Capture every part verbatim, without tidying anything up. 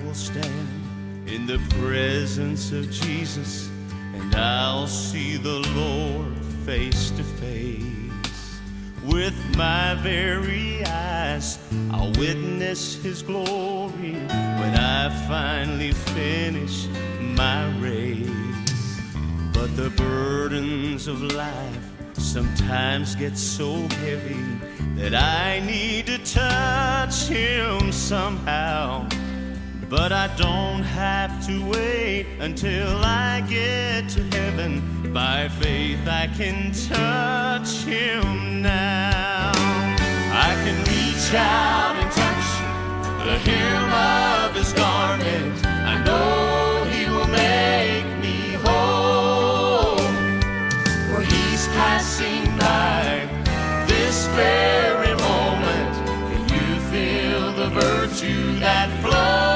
will stand in the presence of Jesus, and I'll see the Lord face to face. With my very eyes, I'll witness His glory when I finally finish my race. But the burdens of life sometimes get so heavy that I need to touch Him somehow. But I don't have to wait until I get to heaven. By faith I can touch Him now. I can reach out and touch the hem of His garment. I know He will make me whole, for He's passing by this very moment. Can you feel the virtue that flows?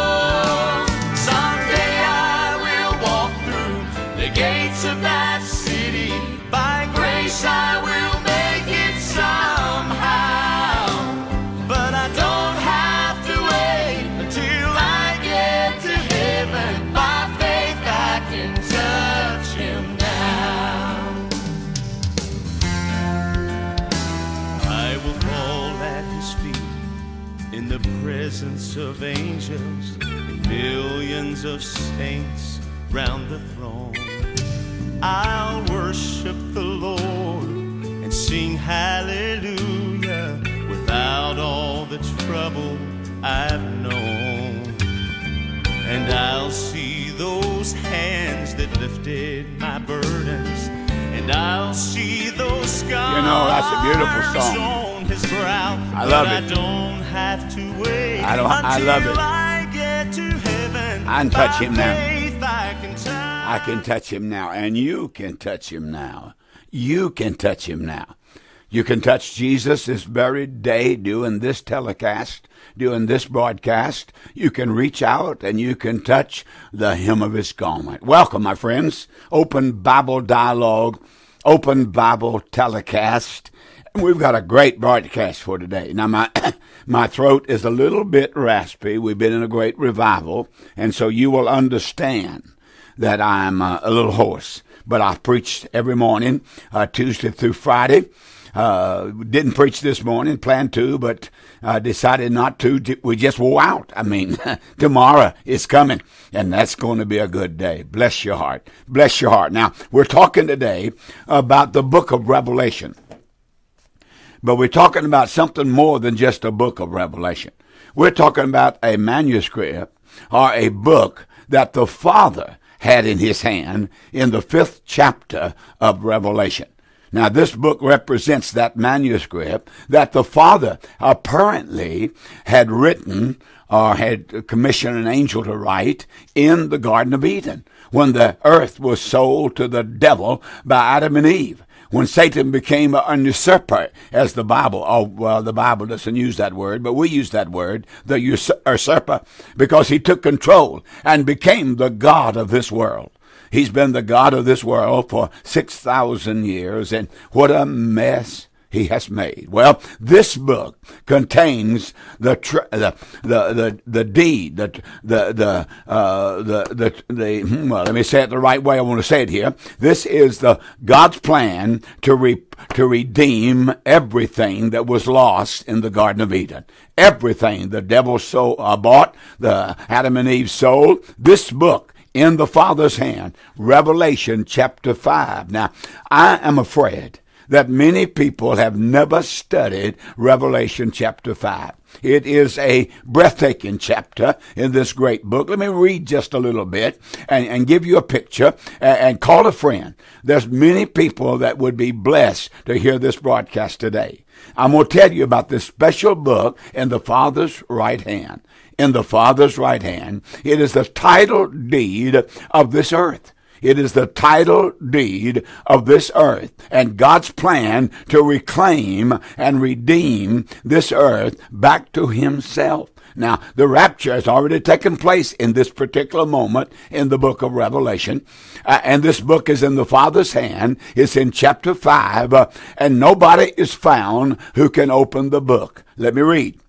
Gates of that city, by grace I will make it somehow. But I don't have to wait until I get to heaven. By faith I can touch Him now. I will fall at His feet in the presence of angels and millions of saints round the throne. I'll worship the Lord and sing hallelujah without all the trouble I've known. And I'll see those hands that lifted my burdens, and I'll see those scars, you know, that's a beautiful song. On His brow. I love but it. I don't have to wait I don't. I love it. I get to heaven. I can touch Him now. I can touch I can touch Him now, and you can touch Him now. You can touch Him now. You can touch Jesus this very day doing this telecast, doing this broadcast. You can reach out and you can touch the hem of His garment. Welcome, my friends. Open Bible Dialogue, Open Bible Telecast. We've got a great broadcast for today. Now, my my throat is a little bit raspy. We've been in a great revival, and so you will understand that I'm uh, a little hoarse. But I preached every morning, uh, Tuesday through Friday. Uh, didn't preach this morning, planned to, but uh, decided not to. We just wore out. I mean, tomorrow is coming, and that's going to be a good day. Bless your heart. Bless your heart. Now, we're talking today about the book of Revelation. But we're talking about something more than just a book of Revelation. We're talking about a manuscript or a book that the Father had in His hand in the fifth chapter of Revelation. Now, this book represents that manuscript that the Father apparently had written or had commissioned an angel to write in the Garden of Eden when the earth was sold to the devil by Adam and Eve. When Satan became a usurper, as the Bible, oh, well, the Bible doesn't use that word, but we use that word, the usurper, because he took control and became the God of this world. He's been the God of this world for six thousand years, and what a mess He has made. Well, this book contains the tr- the, the the the deed, the the the uh, the the the. Well, let me say it the right way. I want to say it here. This is the God's plan to re- to redeem everything that was lost in the Garden of Eden. Everything the devil so uh, bought, the Adam and Eve sold. This book in the Father's hand, Revelation chapter five. Now, I am afraid that many people have never studied Revelation chapter five. It is a breathtaking chapter in this great book. Let me read just a little bit and, and give you a picture and, and call a friend. There's many people that would be blessed to hear this broadcast today. I'm going to tell you about this special book in the Father's right hand. In the Father's right hand, it is the title deed of this earth. It is the title deed of this earth and God's plan to reclaim and redeem this earth back to Himself. Now, the rapture has already taken place in this particular moment in the book of Revelation. Uh, and this book is in the Father's hand. It's in chapter five. Uh, and nobody is found who can open the book. Let me read.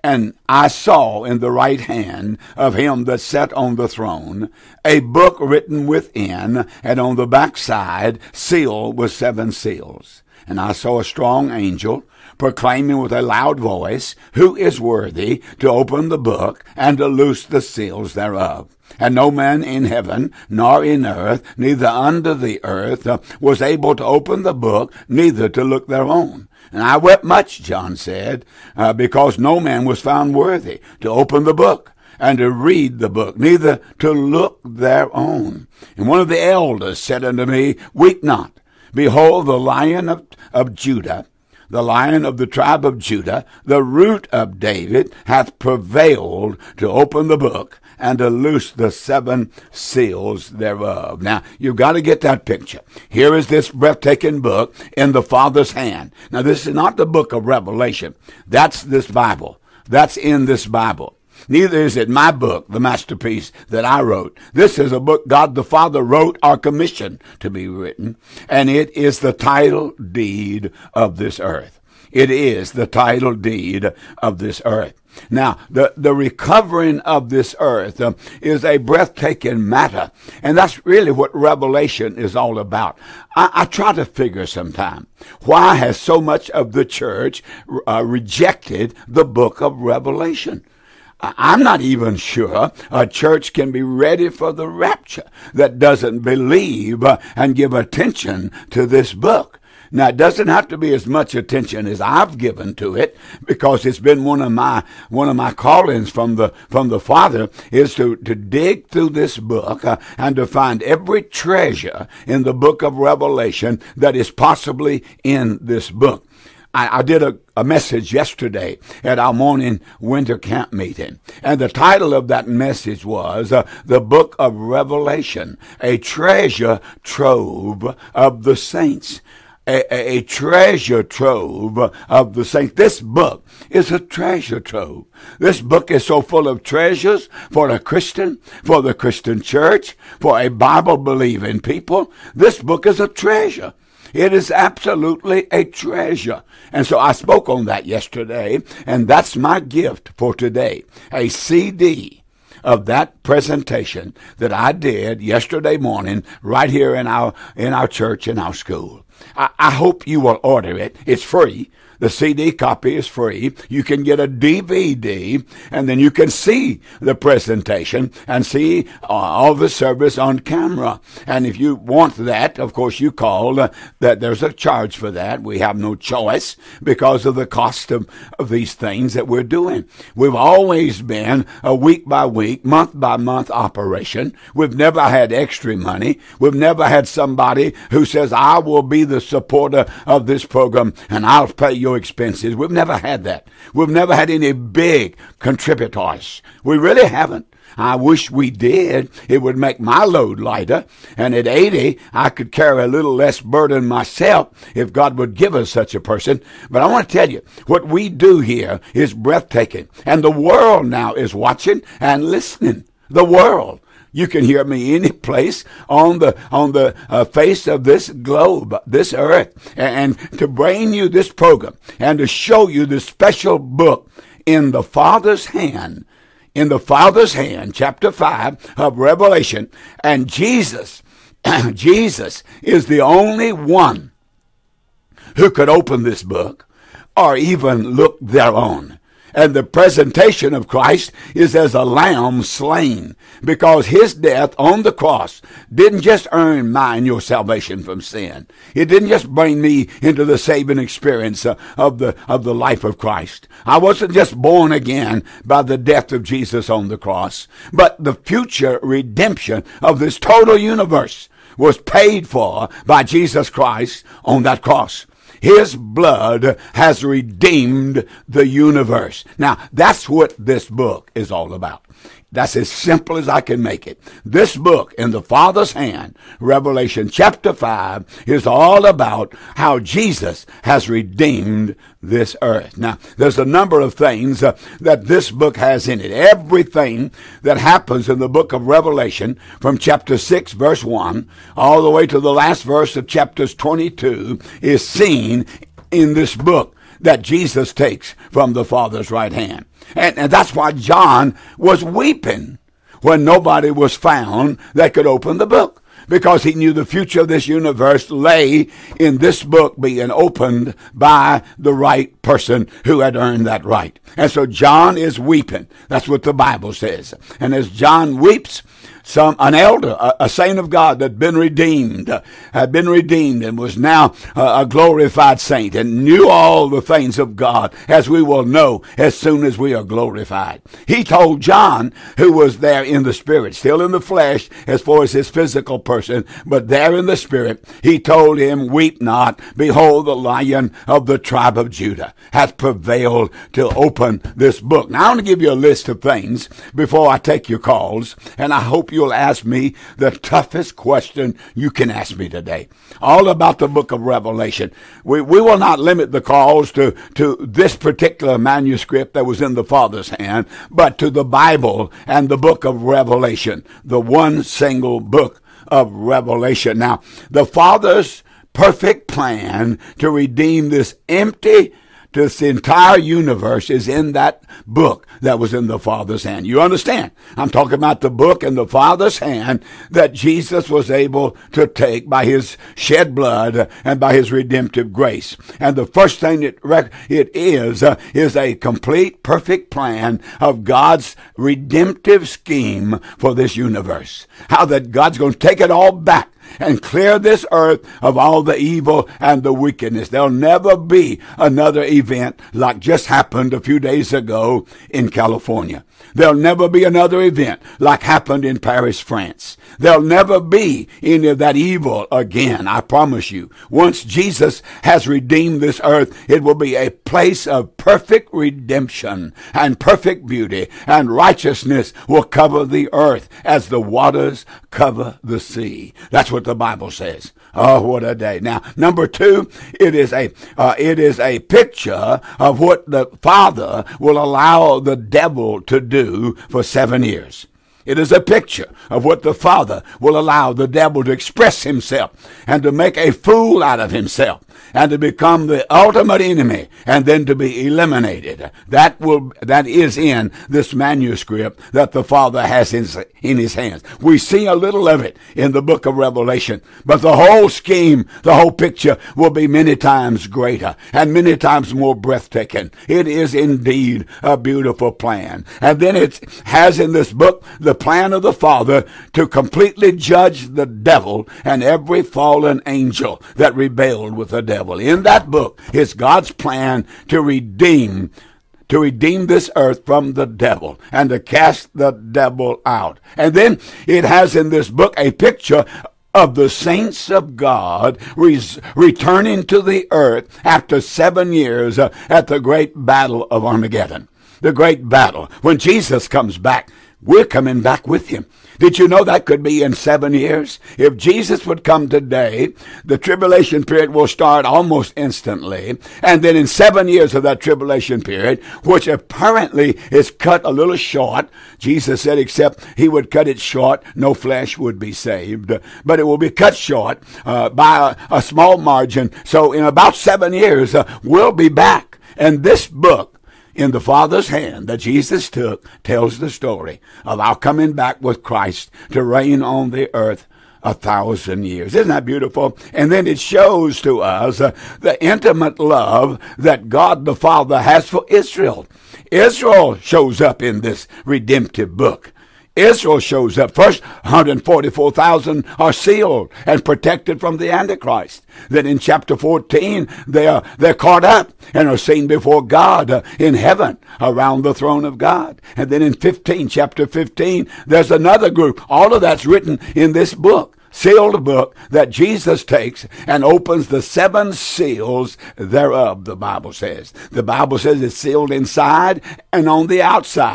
And I saw in the right hand of him that sat on the throne a book written within, and on the backside sealed with seven seals. And I saw a strong angel proclaiming with a loud voice, Who is worthy to open the book and to loose the seals thereof? And no man in heaven, nor in earth, neither under the earth, uh, was able to open the book, neither to look thereon. And I wept much, John said, uh, because no man was found worthy to open the book and to read the book, neither to look thereon. And one of the elders said unto me, Weep not. Behold, the Lion of, of Judah, the Lion of the tribe of Judah, the root of David, hath prevailed to open the book and to loose the seven seals thereof. Now, you've got to get that picture. Here is this breathtaking book in the Father's hand. Now, this is not the book of Revelation. That's this Bible. That's in this Bible. Neither is it my book, the masterpiece that I wrote. This is a book God the Father wrote or commissioned to be written, and it is the title deed of this earth. It is the title deed of this earth. Now, the, the recovering of this earth uh, is a breathtaking matter, and that's really what Revelation is all about. I, I try to figure sometime, why has so much of the church uh, rejected the book of Revelation? I'm not even sure a church can be ready for the rapture that doesn't believe uh, and give attention to this book. Now, it doesn't have to be as much attention as I've given to it, because it's been one of my one of my callings from the from the Father is to, to dig through this book uh, and to find every treasure in the book of Revelation that is possibly in this book. I, I did a, a message yesterday at our morning winter camp meeting, and the title of that message was uh, The Book of Revelation, a treasure trove of the saints. A, a, a treasure trove of the saints. This book is a treasure trove. This book is so full of treasures for a Christian, for the Christian church, for a Bible-believing people. This book is a treasure. It is absolutely a treasure. And so I spoke on that yesterday, and that's my gift for today, a C D of that presentation that I did yesterday morning right here in our in our church, in our school. I, I hope you will order it. It's free. The C D copy is free. You can get a D V D, and then you can see the presentation and see uh, all the service on camera. And if you want that, of course, you call. Uh, that there's a charge for that. We have no choice because of the cost of, of these things that we're doing. We've always been a week by week, month by month operation. We've never had extra money. We've never had somebody who says, I will be the supporter of this program and I'll pay your expenses. We've never had that. We've never had any big contributors. We really haven't. I wish we did. It would make my load lighter. And at eighty, I could carry a little less burden myself if God would give us such a person. But I want to tell you, what we do here is breathtaking. And the world now is watching and listening. The world. You can hear me any place on the on the uh, face of this globe, this earth, and, and to bring you this program and to show you this special book in the Father's hand, in the Father's hand, chapter five of Revelation. And Jesus, Jesus is the only one who could open this book or even look thereon. And the presentation of Christ is as a lamb slain, because his death on the cross didn't just earn my and your salvation from sin. It didn't just bring me into the saving experience uh, of the of the life of Christ. I wasn't just born again by the death of Jesus on the cross, but the future redemption of this total universe was paid for by Jesus Christ on that cross. His blood has redeemed the universe. Now, that's what this book is all about. That's as simple as I can make it. This book in the Father's hand, Revelation chapter five, is all about how Jesus has redeemed this earth. Now, there's a number of things uh, that this book has in it. Everything that happens in the book of Revelation, from chapter six, verse one, all the way to the last verse of chapters twenty-two, is seen in this book. that Jesus takes from the Father's right hand. And, and that's why John was weeping when nobody was found that could open the book, because he knew the future of this universe lay in this book being opened by the right person who had earned that right. And so John is weeping. That's what the Bible says. And as John weeps, some an elder, a, a saint of God that had been redeemed, uh, had been redeemed and was now uh, a glorified saint and knew all the things of God, as we will know as soon as we are glorified. He told John, who was there in the spirit, still in the flesh as far as his physical person, but there in the spirit, he told him, "Weep not, behold, the Lion of the tribe of Judah hath prevailed to open this book." Now I want to give you a list of things before I take your calls, and I hope you'll ask me the toughest question you can ask me today, all about the book of Revelation. We we will not limit the calls to, to this particular manuscript that was in the Father's hand, but to the Bible and the book of Revelation, the one single book of Revelation. Now, the Father's perfect plan to redeem this empty, this entire universe is in that book that was in the Father's hand. You understand? I'm talking about the book in the Father's hand that Jesus was able to take by his shed blood and by his redemptive grace. And the first thing it, it is, uh, is a complete, perfect plan of God's redemptive scheme for this universe. How that God's going to take it all back and clear this earth of all the evil and the wickedness. There'll never be another event like just happened a few days ago in California. There'll never be another event like happened in Paris, France. There'll never be any of that evil again, I promise you. Once Jesus has redeemed this earth, it will be a place of perfect redemption and perfect beauty, and righteousness will cover the earth as the waters cover the sea. That's what the Bible says. Oh, what a day. Now, number two, it is a uh, it is a picture of what the Father will allow the devil to do for seven years. It is a picture of what the Father will allow the devil to express himself and to make a fool out of himself and to become the ultimate enemy and then to be eliminated. That will that is in this manuscript that the Father has in, in his hands. We see a little of it in the book of Revelation, but the whole scheme, the whole picture will be many times greater and many times more breathtaking. It is indeed a beautiful plan. And then it has in this book the plan of the Father to completely judge the devil and every fallen angel that rebelled with the devil. In that book is God's plan to redeem to redeem this earth from the devil and to cast the devil out. And then it has in this book a picture of the saints of God res- returning to the earth after seven years uh, at the great battle of Armageddon. The great battle. When Jesus comes back, we're coming back with him. Did you know that could be in seven years? If Jesus would come today, the tribulation period will start almost instantly. And then in seven years of that tribulation period, which apparently is cut a little short, Jesus said except he would cut it short, no flesh would be saved. But it will be cut short uh, by a, a small margin. So in about seven years, uh, we'll be back. And this book, in the Father's hand that Jesus took, tells the story of our coming back with Christ to reign on the earth a thousand years. Isn't that beautiful? And then it shows to us uh, the intimate love that God the Father has for Israel. Israel shows up in this redemptive book. Israel shows up. First, one hundred forty-four thousand are sealed and protected from the Antichrist. Then in chapter fourteen, they are, they're caught up and are seen before God uh, in heaven around the throne of God. And then in fifteen, chapter fifteen, there's another group. All of that's written in this book. Sealed book that Jesus takes and opens the seven seals thereof, the Bible says. The Bible says it's sealed inside and on the outside.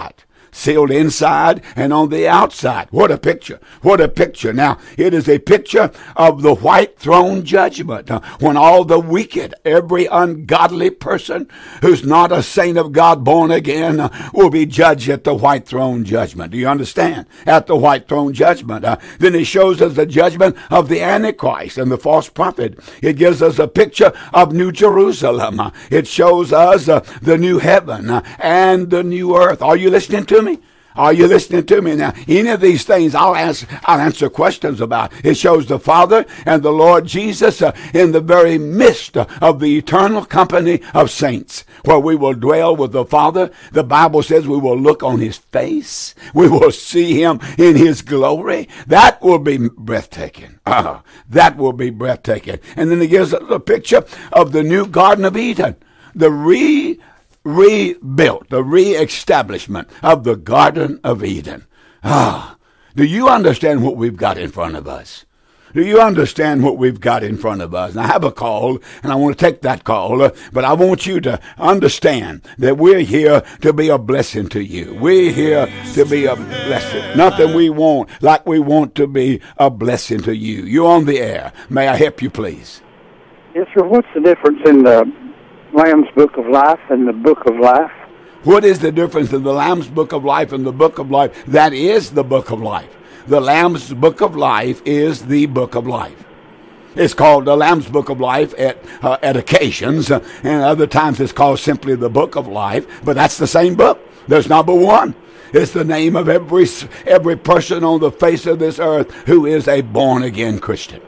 sealed inside and on the outside. What a picture. What a picture. Now, it is a picture of the white throne judgment, uh, when all the wicked, every ungodly person who's not a saint of God born again, uh, will be judged at the white throne judgment. Do you understand? At the white throne judgment. Uh, then it shows us the judgment of the Antichrist and the false prophet. It gives us a picture of New Jerusalem. Uh, it shows us uh, the new heaven uh, and the new earth. Are you listening to me? Are you listening to me now? Any of these things I'll answer, I'll answer questions about. It shows the Father and the Lord Jesus uh, in the very midst uh, of the eternal company of saints, where we will dwell with the Father. The Bible says we will look on his face. We will see him in his glory. That will be breathtaking. Uh, that will be breathtaking. And then it gives us a picture of the new Garden of Eden, the re rebuilt, the re-establishment of the Garden of Eden. Ah, do you understand what we've got in front of us? Do you understand what we've got in front of us? And I have a call, and I want to take that call, uh, but I want you to understand that we're here to be a blessing to you. We're here to be a blessing. Nothing we want like we want to be a blessing to you. You're on the air. May I help you, please? Yes, sir. What's the difference in the Lamb's Book of Life and the Book of Life? What is the difference in the Lamb's Book of Life and the Book of Life? That is the Book of Life. The Lamb's Book of Life is the Book of Life. It's called the Lamb's Book of Life at uh, at occasions, uh, and other times it's called simply the Book of Life, but that's the same book. There's number one. It's the name of every every person on the face of this earth who is a born-again Christian.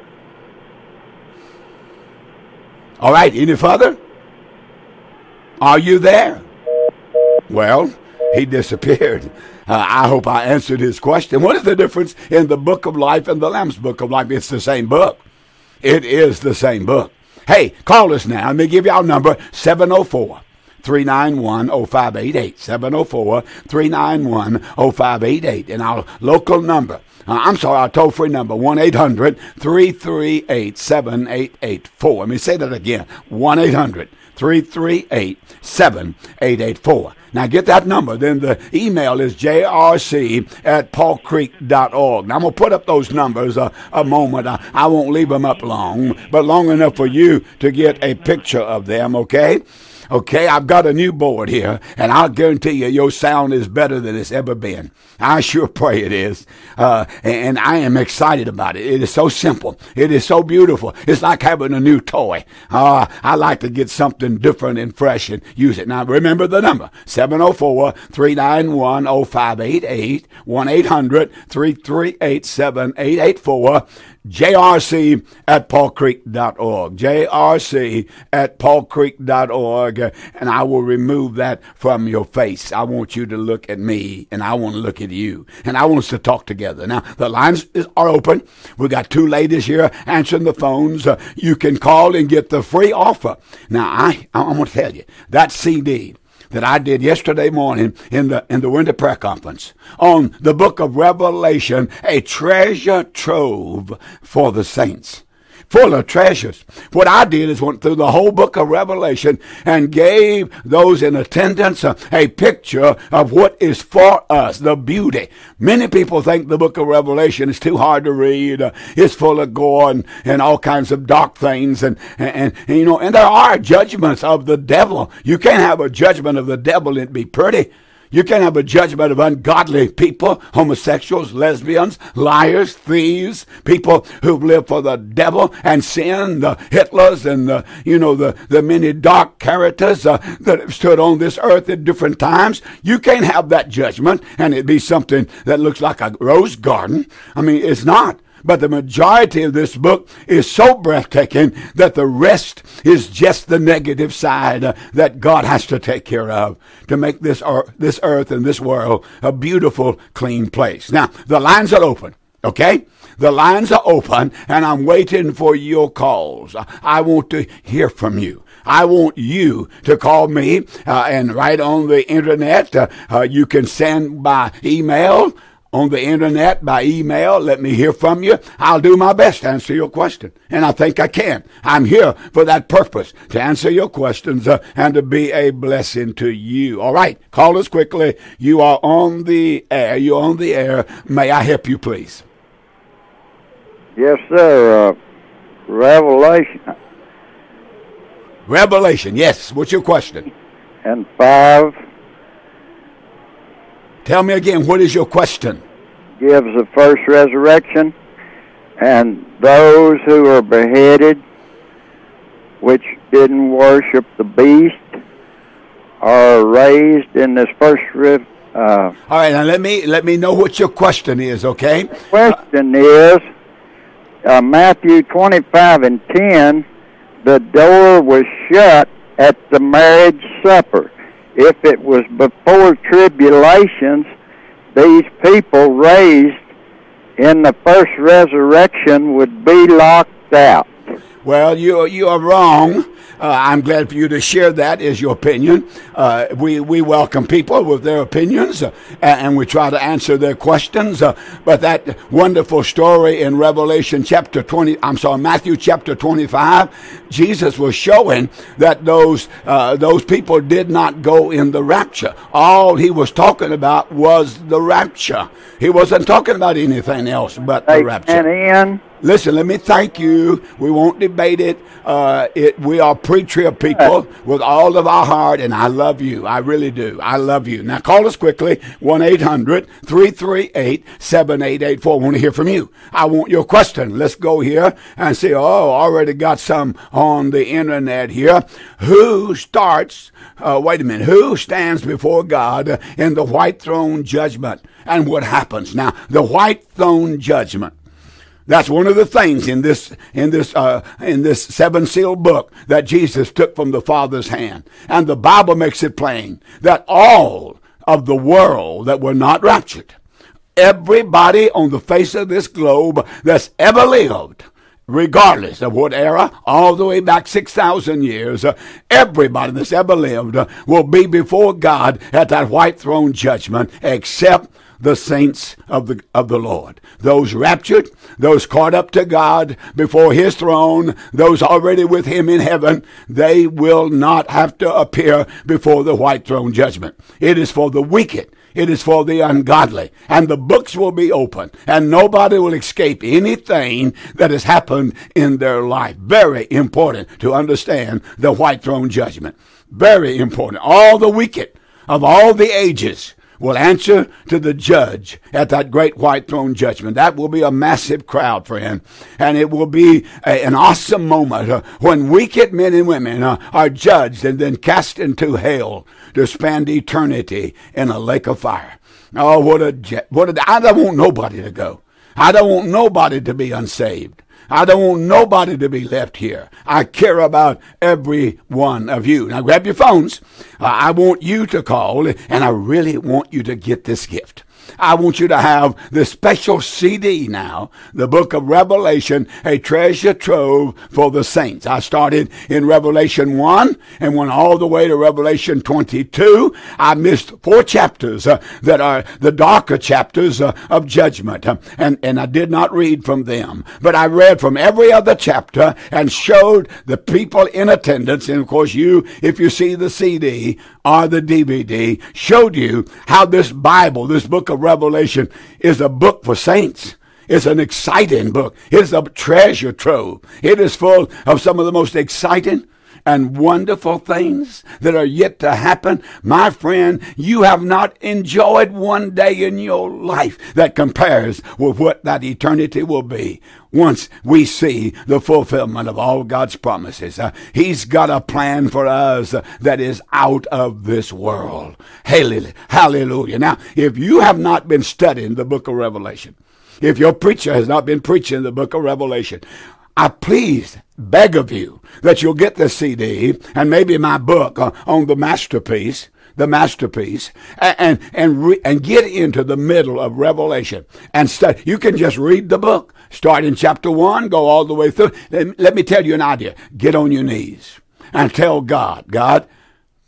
All right, any further? Are you there? Well, he disappeared. Uh, I hope I answered his question. What is the difference in the Book of Life and the Lamb's Book of Life? It's the same book. It is the same book. Hey, call us now. Let me give you our number, seven oh four, three nine one, oh five eight eight, seven oh four, three nine one, oh five eight eight. And our local number, uh, I'm sorry, our toll-free number, one eight hundred, three three eight, seven eight eight four. Let me say that again, one eight hundred, three three eight, seven eight eight four. Now get that number. Then the email is j r c at paul creek dot org. Now I'm going to put up those numbers a, a moment. I, I won't leave them up long, but long enough for you to get a picture of them, okay? Okay, I've got a new board here, and I'll guarantee you your sound is better than it's ever been. I sure pray it is. Uh, and I am excited about it. It is so simple. It is so beautiful. It's like having a new toy. Uh, I like to get something different and fresh and use it. Now, remember the number, seven oh four, three nine one, oh five eight eight, one eight hundred, three three eight, seven eight eight four. J R C at paul creek dot org. J R C at paul creek dot org. And I will remove that from your face. I want you to look at me, and I want to look at you. And I want us to talk together. Now, the lines are open. We got two ladies here answering the phones. Uh, you can call and get the free offer. Now, I, I'm going to tell you, that C D that I did yesterday morning in the in the winter prayer conference on the book of Revelation, a treasure trove for the saints, full of treasures. What I did is went through the whole book of Revelation and gave those in attendance a, a picture of what is for us, the beauty. Many people think the book of Revelation is too hard to read. Uh, it's full of gore and, and all kinds of dark things. And, and, and, you know, and there are judgments of the devil. You can't have a judgment of the devil and be pretty. You can't have a judgment of ungodly people, homosexuals, lesbians, liars, thieves, people who've lived for the devil and sin, the Hitlers and the, you know, the, the many dark characters uh, that have stood on this earth at different times. You can't have that judgment and it be something that looks like a rose garden. I mean, it's not. But the majority of this book is so breathtaking that the rest is just the negative side uh, that God has to take care of to make this, earth, this earth and this world a beautiful, clean place. Now, the lines are open, okay? The lines are open, and I'm waiting for your calls. I want to hear from you. I want you to call me uh, and write on the internet. Uh, uh, you can send by email on the internet, by email. Let me hear from you. I'll do my best to answer your question. And I think I can. I'm here for that purpose, to answer your questions uh, and to be a blessing to you. All right. Call us quickly. You are on the air. You're on the air. May I help you, please? Yes, sir. Uh, Revelation. Revelation. Yes. What's your question? And five. Tell me again, what is your question? Gives the first resurrection, and those who are beheaded, which didn't worship the beast, are raised in this first rev. Uh, All right, now let me let me know what your question is, okay? The question is, uh, Matthew twenty-five and ten, the door was shut at the marriage supper. If it was before tribulations, these people raised in the first resurrection would be locked out. Well, you you are wrong. Uh, I'm glad for you to share that as your opinion. Uh, we we welcome people with their opinions, uh, and we try to answer their questions. Uh, but that wonderful story in Revelation chapter twenty, I'm sorry, Matthew chapter twenty-five, Jesus was showing that those uh, those people did not go in the rapture. All he was talking about was the rapture. He wasn't talking about anything else but the rapture. And in. Listen, let me thank you. We won't debate it. Uh, it we are pre-trib people with all of our heart, and I love you. I really do. I love you. Now, call us quickly, one eight hundred three three eight seven eight eight four. I want to hear from you. I want your question. Let's go here and see. Oh, already got some on the internet here. Who starts, uh, wait a minute, who stands before God in the white throne judgment, and what happens? Now, the white throne judgment. That's one of the things in this in this uh, in this seven seal book that Jesus took from the Father's hand, and the Bible makes it plain that all of the world that were not raptured, everybody on the face of this globe that's ever lived, regardless of what era, all the way back six thousand years, uh, everybody that's ever lived uh, will be before God at that white throne judgment, except the saints of the of the Lord. Those raptured, those caught up to God before his throne, those already with him in heaven, they will not have to appear before the white throne judgment. It is for the wicked. It is for the ungodly. And the books will be open, and nobody will escape anything that has happened in their life. Very important to understand the white throne judgment. Very important. All the wicked of all the ages will answer to the judge at that great white throne judgment. That will be a massive crowd, friend. And it will be a, an awesome moment uh, when wicked men and women uh, are judged and then cast into hell to spend eternity in a lake of fire. Oh, what a, what a, I don't want nobody to go. I don't want nobody to be unsaved. I don't want nobody to be left here. I care about every one of you. Now grab your phones. Uh, I want you to call, and I really want you to get this gift. I want you to have this special C D now, the book of Revelation, a treasure trove for the saints. I started in Revelation one and went all the way to Revelation twenty-two. I missed four chapters uh, that are the darker chapters uh, of judgment, uh, and, and I did not read from them. But I read from every other chapter and showed the people in attendance, and of course you, if you see the C D or the D V D, showed you how this Bible, this book of Revelation, is a book for saints. It's an exciting book. It's a treasure trove. It is full of some of the most exciting and wonderful things that are yet to happen. My friend, you have not enjoyed one day in your life that compares with what that eternity will be once we see the fulfillment of all God's promises. Uh, he's got a plan for us uh, that is out of this world. Hallelujah. Now, if you have not been studying the book of Revelation, if your preacher has not been preaching the book of Revelation, I please beg of you that you'll get this C D and maybe my book uh, on the masterpiece, the masterpiece, and and and, re- and get into the middle of Revelation and study. You can just read the book, start in chapter one, go all the way through. Let, let me tell you an idea. Get on your knees and tell God, God,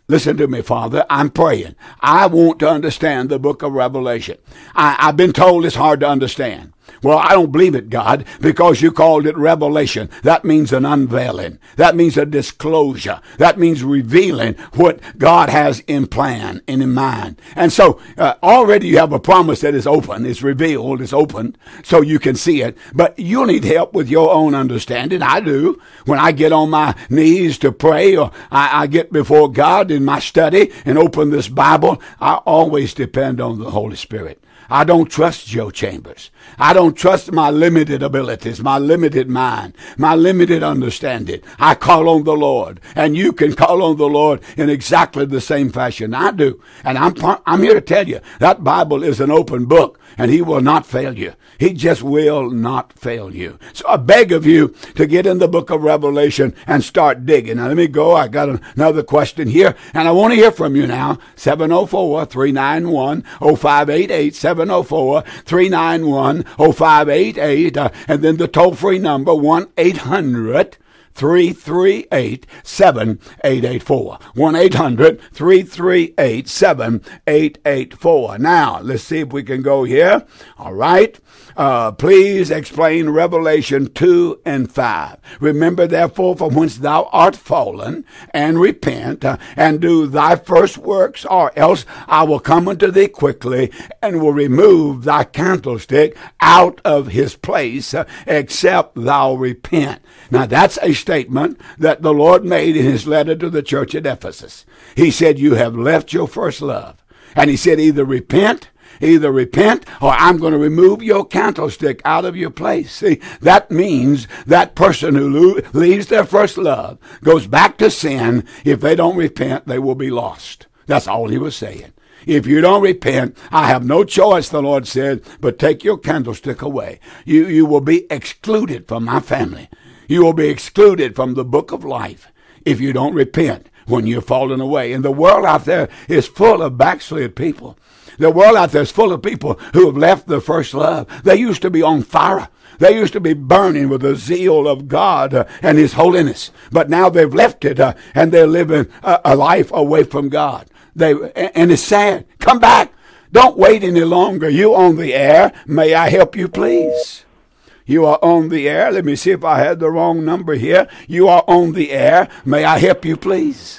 Listen to me, Father. I'm praying. I want to understand the book of Revelation. I, I've been told it's hard to understand. Well, I don't believe it, God, because you called it revelation. That means an unveiling. That means a disclosure. That means revealing what God has in plan and in mind. And so uh, already you have a promise that is open. It's revealed. It's open so you can see it. But you need help with your own understanding. I do. When I get on my knees to pray, or I, I get before God in my study and open this Bible, I always depend on the Holy Spirit. I don't trust Joe Chambers. I don't trust my limited abilities, my limited mind, my limited understanding. I call on the Lord, and you can call on the Lord in exactly the same fashion I do. And I'm I'm here to tell you, that Bible is an open book, and he will not fail you. He just will not fail you. So I beg of you to get in the book of Revelation and start digging. Now let me go. I got another question here, and I want to hear from you now. seven oh four, three nine one, oh five eight eight, seven oh four, three nine one, oh five eight eight, uh, and then the toll-free number, one eight hundred, three three eight, seven eight eight four. one eight hundred, three three eight, seven eight eight four. Now, let's see if we can go here. All right. Uh, please explain Revelation two and five. Remember, therefore, from whence thou art fallen, and repent, uh, and do thy first works, or else I will come unto thee quickly, and will remove thy candlestick out of his place, uh, except thou repent. Now, that's a statement that the Lord made in his letter to the church at Ephesus. He said, you have left your first love. And he said, either repent, Either repent, or I'm going to remove your candlestick out of your place. See, that means that person who lo- leaves their first love, goes back to sin. If they don't repent, they will be lost. That's all he was saying. If you don't repent, I have no choice, the Lord said, but take your candlestick away. You, you will be excluded from my family. You will be excluded from the book of life if you don't repent when you're fallen away. And the world out there is full of backslid people. The world out there is full of people who have left their first love. They used to be on fire. They used to be burning with the zeal of God uh, and his holiness. But now they've left it uh, and they're living a, a life away from God. They And it's sad. Come back. Don't wait any longer. You on the air. May I help you, please? You are on the air. Let me see if I had the wrong number here. You are on the air. May I help you, please?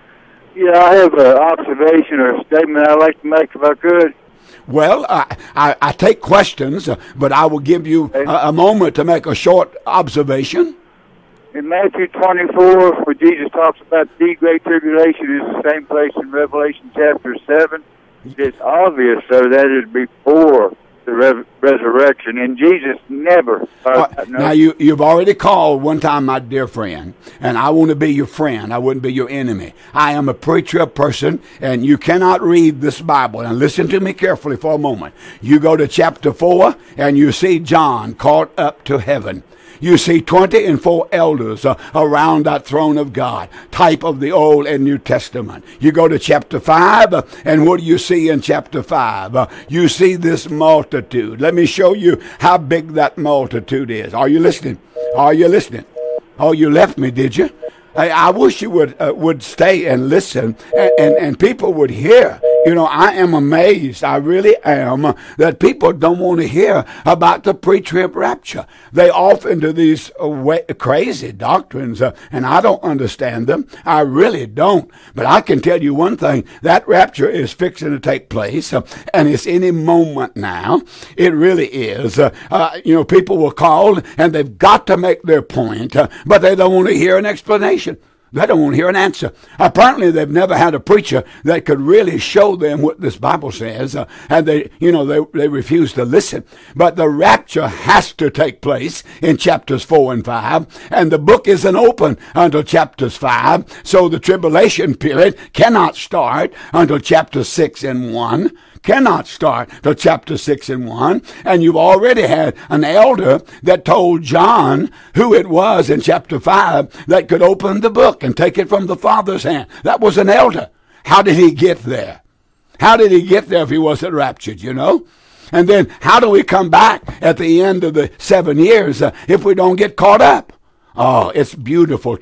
Yeah, I have an observation or a statement I'd like to make if I could. Well, I, I, I take questions, uh, but I will give you a, a moment to make a short observation. In Matthew twenty-four, where Jesus talks about the great tribulation, is the same place in Revelation chapter seven. It's obvious, so that is before the re- resurrection, and Jesus never. Uh, uh, now, you, you've already called one time, my dear friend, and I want to be your friend. I wouldn't be your enemy. I am a preacher person, and you cannot read this Bible. And listen to me carefully for a moment. You go to chapter four, and you see John caught up to heaven. You see twenty and four elders uh, around that throne of God, type of the Old and New Testament. You go to chapter five, uh, and what do you see in chapter five? Uh, you see this multitude. Let me show you how big that multitude is. Are you listening? Are you listening? Oh, you left me, did you? I, I wish you would uh, would stay and listen, and, and, and people would hear. You know, I am amazed, I really am, uh, that people don't want to hear about the pre-trib rapture. They off into these uh, way, crazy doctrines, uh, and I don't understand them. I really don't. But I can tell you one thing, that rapture is fixing to take place, uh, and it's any moment now. It really is. Uh, uh, you know, people will call, and they've got to make their point, uh, but they don't want to hear an explanation. They don't want to hear an answer. Apparently, they've never had a preacher that could really show them what this Bible says, uh, and they, you know, they they refuse to listen. But the rapture has to take place in chapters four and five, and the book isn't open until chapters five. So the tribulation period cannot start until chapter six and one. Cannot start till chapter six and one. And you've already had an elder that told John who it was in chapter five that could open the book and take it from the Father's hand. That was an elder. How did he get there? How did he get there if he wasn't raptured, you know? And then how do we come back at the end of the seven years uh, if we don't get caught up? Oh, it's beautiful truth.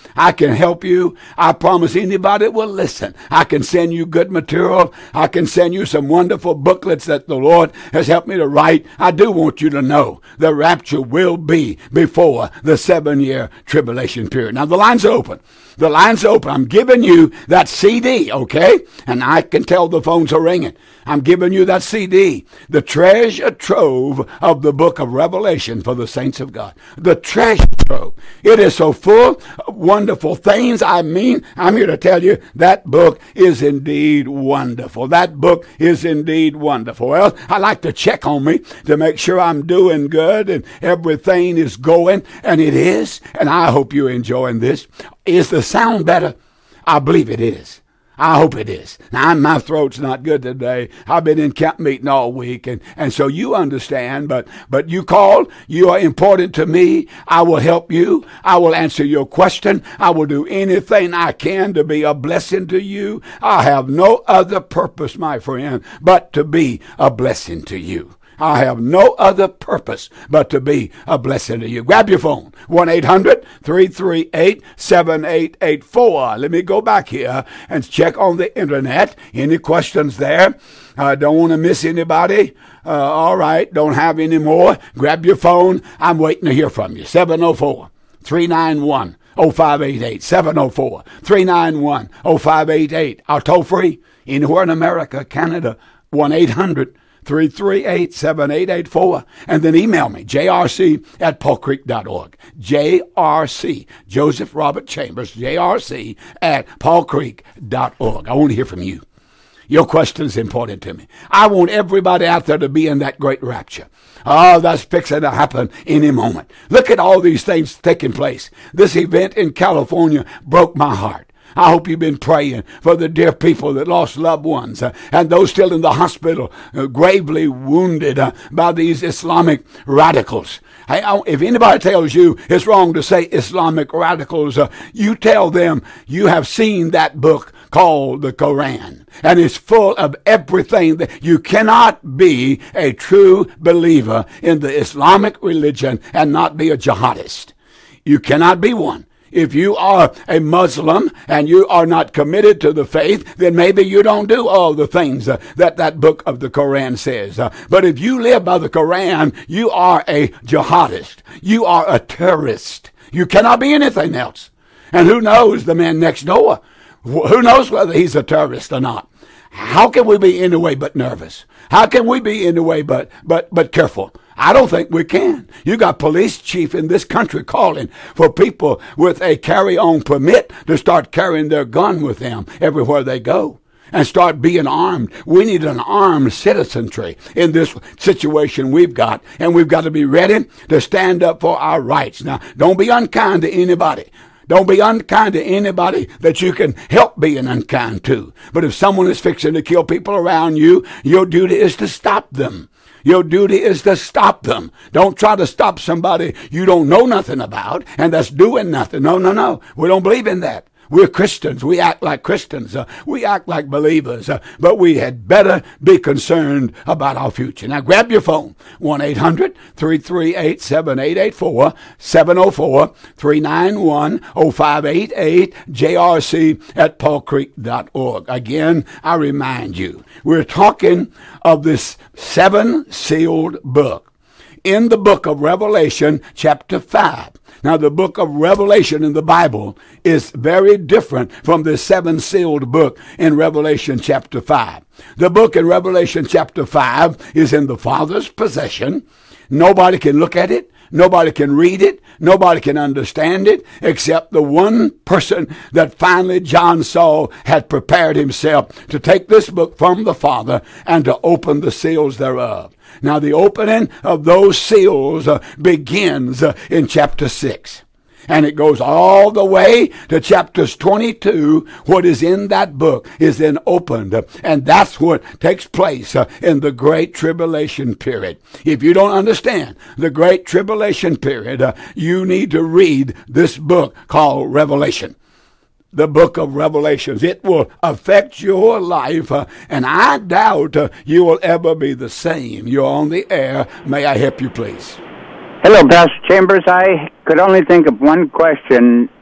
I can help you. I promise anybody will listen. I can send you good material. I can send you some wonderful booklets that the Lord has helped me to write. I do want you to know the rapture will be before the seven-year tribulation period. Now, the lines are open. The lines are open. I'm giving you that C D, okay? And I can tell the phones are ringing. I'm giving you that C D, the treasure trove of the book of Revelation for the saints of God. The treasure trove. It is so full of wonderful things. I mean, I'm here to tell you that book is indeed wonderful. That book is indeed wonderful. Well, I like to check on me to make sure I'm doing good and everything is going, and it is, and I hope you're enjoying this. Is the sound better? I believe it is. I hope it is. Now, my throat's not good today. I've been in camp meeting all week, and, and so you understand, but, but you called. You are important to me. I will help you. I will answer your question. I will do anything I can to be a blessing to you. I have no other purpose, my friend, but to be a blessing to you. I have no other purpose but to be a blessing to you. Grab your phone, one eight hundred, three three eight, seven eight eight four. Let me go back here and check on the internet. Any questions there? I uh, don't want to miss anybody. Uh, all right, don't have any more. Grab your phone. I'm waiting to hear from you. seven oh four, three nine one, oh five eight eight. seven oh four, three nine one, oh five eight eight. Our toll free, anywhere in America, Canada, one eight hundred, three three eight, seven eight eight four. And then email me, J R C at paul creek dot org. J R C, Joseph Robert Chambers, J R C at paul creek dot org. I want to hear from you. Your question is important to me. I want everybody out there to be in that great rapture. Oh, that's fixing to happen any moment. Look at all these things taking place. This event in California broke my heart. I hope you've been praying for the dear people that lost loved ones uh, and those still in the hospital, uh, gravely wounded uh, by these Islamic radicals. I, I, if anybody tells you it's wrong to say Islamic radicals, uh, you tell them you have seen that book called the Quran, and it's full of everything that you cannot be a true believer in the Islamic religion and not be a jihadist. You cannot be one. If you are a Muslim and you are not committed to the faith, then maybe you don't do all the things uh, that that book of the Quran says. Uh, but if you live by the Quran, you are a jihadist. You are a terrorist. You cannot be anything else. And who knows the man next door? Who knows whether he's a terrorist or not? How can we be any way but nervous? How can we be any way but but but careful? I don't think we can. You got police chief in this country calling for people with a carry-on permit to start carrying their gun with them everywhere they go and start being armed. We need an armed citizenry in this situation we've got, and we've got to be ready to stand up for our rights. Now, don't be unkind to anybody. Don't be unkind to anybody that you can help being unkind to. But if someone is fixing to kill people around you, your duty is to stop them. Your duty is to stop them. Don't try to stop somebody you don't know nothing about and that's doing nothing. No, no, no. We don't believe in that. We're Christians. We act like Christians. Uh, we act like believers. Uh, but we had better be concerned about our future. Now grab your phone. one eight hundred, three three eight, seven eight eight four, seven oh four, three nine one, oh five eight eight, J R C at paul creek dot org. Again, I remind you, we're talking of this seven sealed book. In the book of Revelation, chapter five. Now, the book of Revelation in the Bible is very different from the seven sealed book in Revelation chapter five. The book in Revelation chapter five is in the Father's possession. Nobody can look at it. Nobody can read it. Nobody can understand it except the one person that finally John saw had prepared himself to take this book from the Father and to open the seals thereof. Now, the opening of those seals uh, begins uh, in chapter six. And it goes all the way to chapters twenty-two. What is in that book is then opened. And that's what takes place uh, in the Great Tribulation period. If you don't understand the Great Tribulation period, uh, you need to read this book called Revelation. The book of Revelations. It will affect your life, uh, and I doubt uh, you will ever be the same. You're on the air. May I help you, please? Hello, Pastor Chambers. I could only think of one question.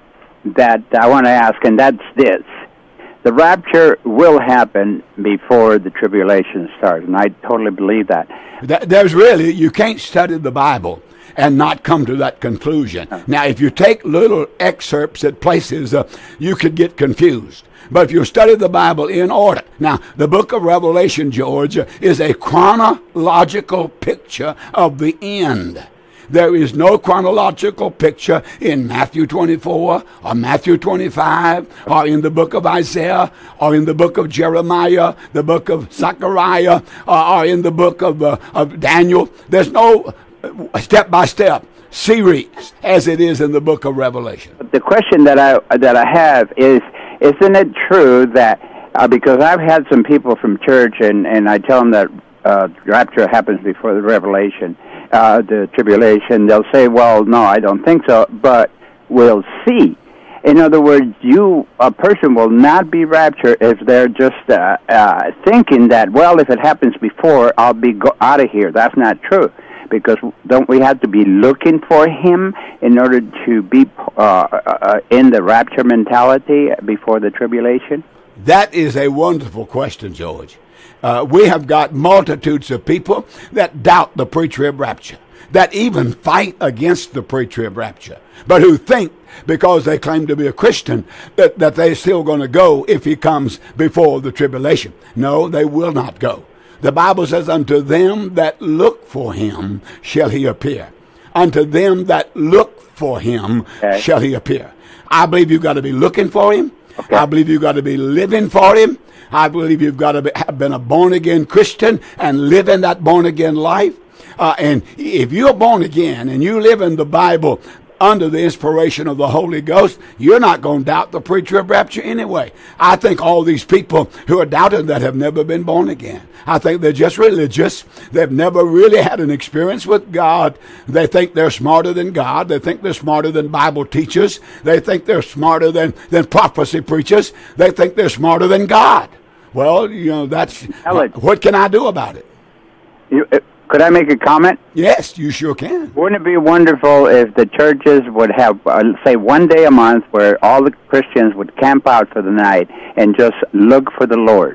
that I want to ask, and that's this. The rapture will happen before the tribulation starts, and I totally believe that. There's really, you can't study the Bible and not come to that conclusion. Now, if you take little excerpts at places, uh, you could get confused. But if you study the Bible in order. Now, the book of Revelation, George, is a chronological picture of the end. There is no chronological picture in Matthew twenty-four or Matthew twenty-five or in the book of Isaiah or in the book of Jeremiah, the book of Zechariah, or, or in the book of, uh, of Daniel. There's no step-by-step series as it is in the book of Revelation. The question that I that I have is, isn't it true that, uh, because I've had some people from church, and, and I tell them that uh, rapture happens before the revelation, uh, the tribulation, they'll say, well, no, I don't think so, but we'll see. In other words, you, a person will not be raptured if they're just uh, uh, thinking that, well, if it happens before, I'll be go- out of here. That's not true. Because don't we have to be looking for him in order to be uh, uh, in the rapture mentality before the tribulation? That is a wonderful question, George. Uh, we have got multitudes of people that doubt the pre-trib rapture, that even fight against the pre-trib rapture, but who think because they claim to be a Christian that, that they're still going to go if he comes before the tribulation. No, they will not go. The Bible says, unto them that look for him shall he appear. Unto them that look for him okay. shall he appear. I believe you've got to be looking for him. Okay. I believe you've got to be living for him. I believe you've got to be, have been a born-again Christian and living that born-again life. Uh, and if you're born again and you live in the Bible under the inspiration of the Holy Ghost, you're not going to doubt the pre-trib rapture anyway. I think all these people who are doubting that have never been born again. I think they're just religious. They've never really had an experience with God. They think they're smarter than God. They think they're smarter than Bible teachers. They think they're smarter than, than prophecy preachers. They think they're smarter than God. Well, you know, that's, what can I do about it? You, uh, could I make a comment? Yes, you sure can. Wouldn't it be wonderful if the churches would have, uh, say, one day a month where all the Christians would camp out for the night and just look for the Lord?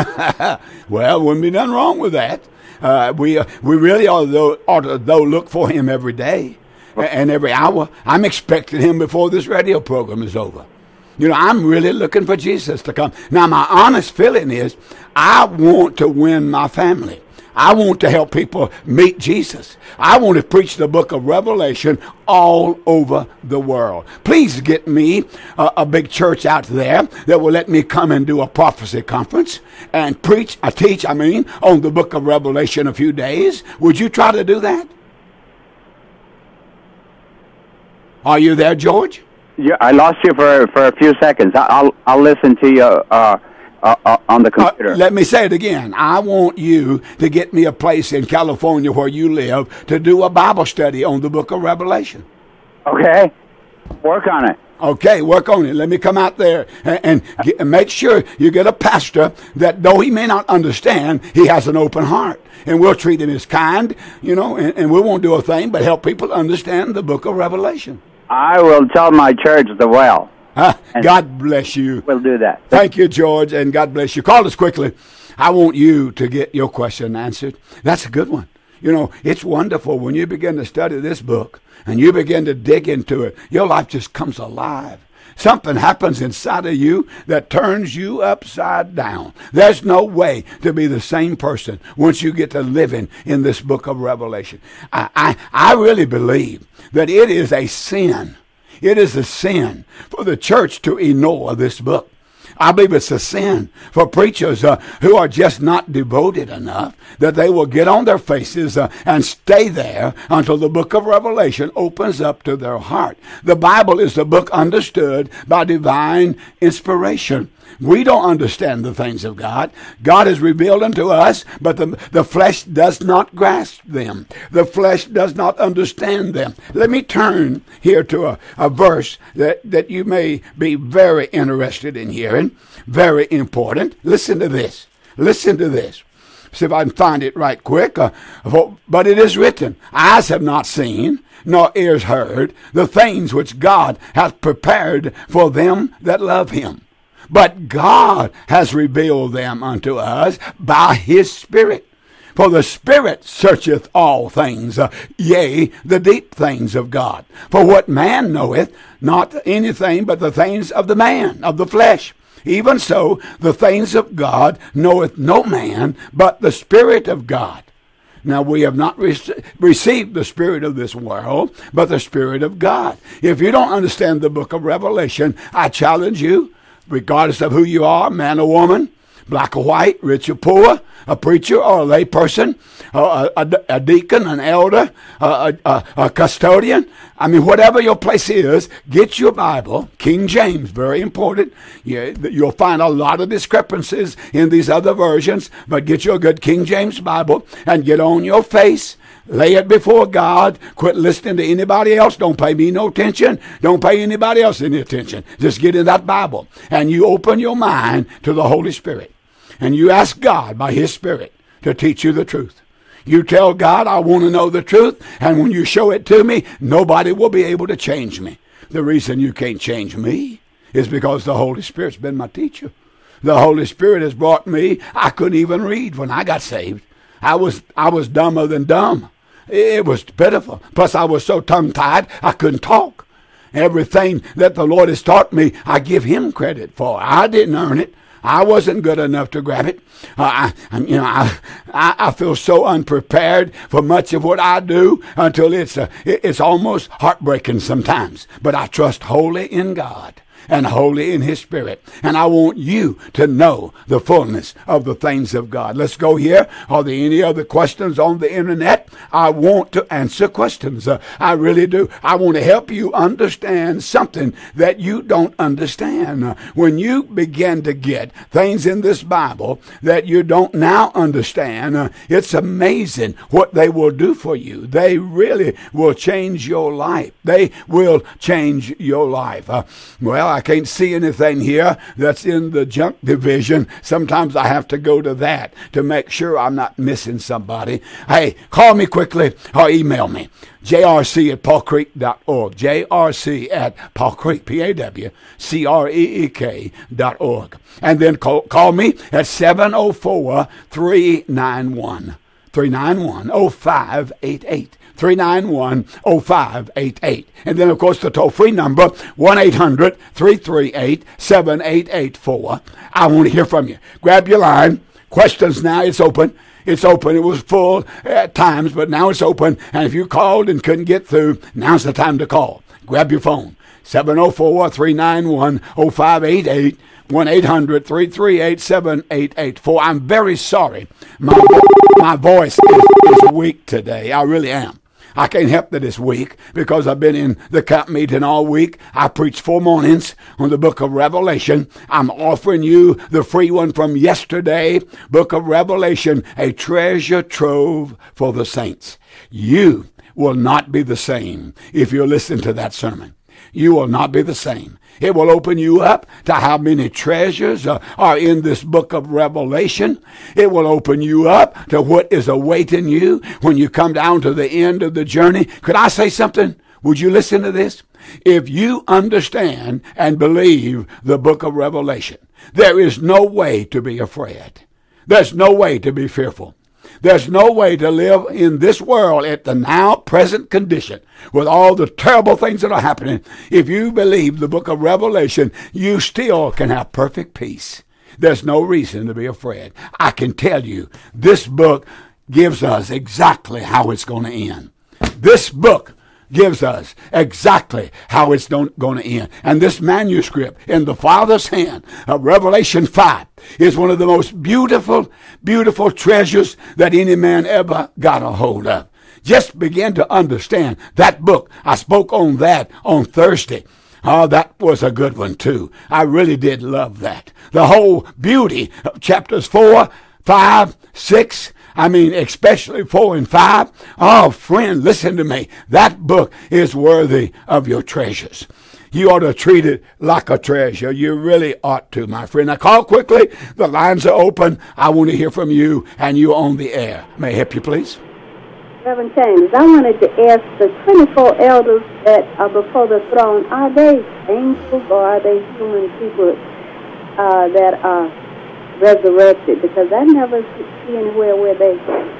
Well, wouldn't be nothing wrong with that. Uh, we uh, we really ought to, ought to though look for him every day and every hour. I'm expecting him before this radio program is over. You know, I'm really looking for Jesus to come. Now, my honest feeling is I want to win my family. I want to help people meet Jesus. I want to preach the book of Revelation all over the world. Please get me a, a big church out there that will let me come and do a prophecy conference and preach, I teach, I mean, on the book of Revelation a few days. Would you try to do that? Are you there, George? Yeah, I lost you for for a few seconds. I'll I'll listen to you. Uh, Uh, uh, on the computer. Uh, let me say it again. I want you to get me a place in California where you live to do a Bible study on the book of Revelation. Okay. Work on it. Okay, work on it. Let me come out there and, and, get, and make sure you get a pastor that, though he may not understand, he has an open heart. And we'll treat him as kind, you know, and, and we won't do a thing but help people understand the book of Revelation. I will tell my church the well. Uh, God bless you. We'll do that. Thank you, George, and God bless you. Call us quickly. I want you to get your question answered. That's a good one. You know, it's wonderful when you begin to study this book and you begin to dig into it. Your life just comes alive. Something happens inside of you that turns you upside down. There's no way to be the same person once you get to living in this book of Revelation. I, I, I really believe that it is a sin. It is a sin for the church to ignore this book. I believe it's a sin for preachers uh, who are just not devoted enough that they will get on their faces uh, and stay there until the book of Revelation opens up to their heart. The Bible is the book understood by divine inspiration. We don't understand the things of God. God has revealed them to us, but the, the flesh does not grasp them. The flesh does not understand them. Let me turn here to a, a verse that, that you may be very interested in hearing, very important. Listen to this. Listen to this. see if I can find it right quick. Uh, for, but it is written, eyes have not seen, nor ears heard, the things which God hath prepared for them that love him. But God has revealed them unto us by his Spirit. For the Spirit searcheth all things, uh, yea, the deep things of God. For what man knoweth, not anything but the things of the man, of the flesh. Even so, the things of God knoweth no man, but the Spirit of God. Now, we have not re- received the spirit of this world, but the Spirit of God. If you don't understand the book of Revelation, I challenge you, regardless of who you are, man or woman, black or white, rich or poor, a preacher or a lay person, a, a, a deacon, an elder, a, a, a custodian. I mean, whatever your place is, get your Bible, King James, very important. You, you'll find a lot of discrepancies in these other versions, but get your good King James Bible and get on your face. Lay it before God. Quit listening to anybody else. Don't pay me no attention. Don't pay anybody else any attention. Just get in that Bible. And you open your mind to the Holy Spirit. And you ask God by his Spirit to teach you the truth. You tell God, I want to know the truth. And when you show it to me, nobody will be able to change me. The reason you can't change me is because the Holy Spirit's been my teacher. The Holy Spirit has brought me. I couldn't even read when I got saved. I was I was dumber than dumb. It was pitiful. Plus, I was so tongue-tied, I couldn't talk. Everything that the Lord has taught me, I give him credit for. I didn't earn it. I wasn't good enough to grab it. Uh, I, you know, I, I, I feel so unprepared for much of what I do until it's uh, it's almost heartbreaking sometimes. But I trust wholly in God and wholly in his Spirit. And I want you to know the fullness of the things of God. Let's go here. Are there any other questions on the internet? I want to answer questions. Uh, I really do. I want to help you understand something that you don't understand. Uh, when you begin to get things in this Bible that you don't now understand, uh, it's amazing what they will do for you. They really will change your life. They will change your life. Uh, well, I can't see anything here that's in the junk division. Sometimes I have to go to that to make sure I'm not missing somebody. Hey, call me quickly or email me. J R C at paul creek dot org. J R C at Paul Creek, P A W C R E E K dot org. And then call, call me at seven oh four, three nine one, three nine one, oh five eight eight. three nine one, oh five eight eight. And then, of course, the toll-free number, one eight hundred, three three eight, seven eight eight four. I want to hear from you. Grab your line. Questions now. It's open. It's open. It was full at times, but now it's open. And if you called and couldn't get through, now's the time to call. Grab your phone. seven oh four, three nine one, oh five eight eight. one eight hundred, three three eight, seven eight eight four. I'm very sorry. My, my voice is, is weak today. I really am. I can't help that it's weak because I've been in the camp meeting all week. I preached four mornings on the book of Revelation. I'm offering you the free one from yesterday, book of Revelation, a treasure trove for the saints. You will not be the same if you listen to that sermon. You will not be the same. It will open you up to how many treasures uh, are in this book of Revelation. It will open you up to what is awaiting you when you come down to the end of the journey. Could I say something? Would you listen to this? If you understand and believe the book of Revelation, there is no way to be afraid. There's no way to be fearful. There's no way to live in this world at the now present condition with all the terrible things that are happening. If you believe the book of Revelation, you still can have perfect peace. There's no reason to be afraid. I can tell you, this book gives us exactly how it's going to end. This book gives us exactly how it's going to end. And this manuscript in the Father's hand of Revelation five is one of the most beautiful, beautiful treasures that any man ever got a hold of. Just begin to understand that book. I spoke on that on Thursday. Oh, that was a good one too. I really did love that. The whole beauty of chapters four, five, six, I mean, especially four and five. Oh, friend, listen to me. That book is worthy of your treasures. You ought to treat it like a treasure. You really ought to, my friend. Now call quickly. The lines are open. I want to hear from you, and you're on the air. May I help you, please? Reverend James, I wanted to ask the twenty-four elders that are before the throne, are they angels or are they human people uh, that are resurrected? Because I never see anywhere where they,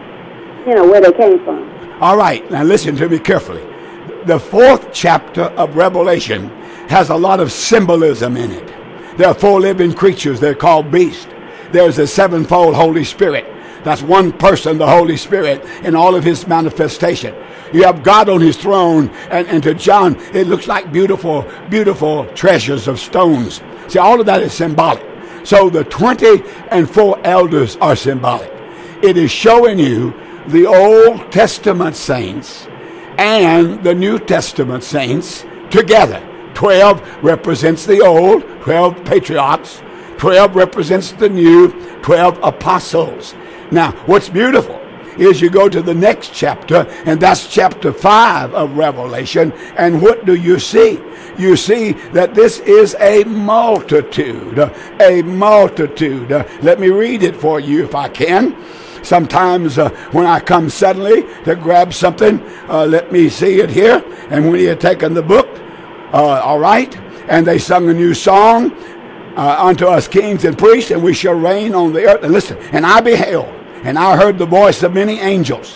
you know, where they came from. All right. Now listen to me carefully. The fourth chapter of Revelation has a lot of symbolism in it. There are four living creatures. They're called beasts. There's a sevenfold Holy Spirit. That's one person, the Holy Spirit, in all of his manifestation. You have God on his throne, and, and to John, it looks like beautiful, beautiful treasures of stones. See, all of that is symbolic. So the twenty and four elders are symbolic. It is showing you the Old Testament saints and the New Testament saints together. Twelve represents the old, twelve patriarchs. Twelve represents the new, twelve apostles. Now, what's beautiful is you go to the next chapter, and that's chapter five of Revelation, and what do you see? You see that this is a multitude, a multitude. Let me read it for you if I can. Sometimes uh, when I come suddenly to grab something, uh, let me see it here. And when he had taken the book, uh, all right, and they sung a new song, uh, unto us kings and priests, and we shall reign on the earth. And listen, and I beheld, and I heard the voice of many angels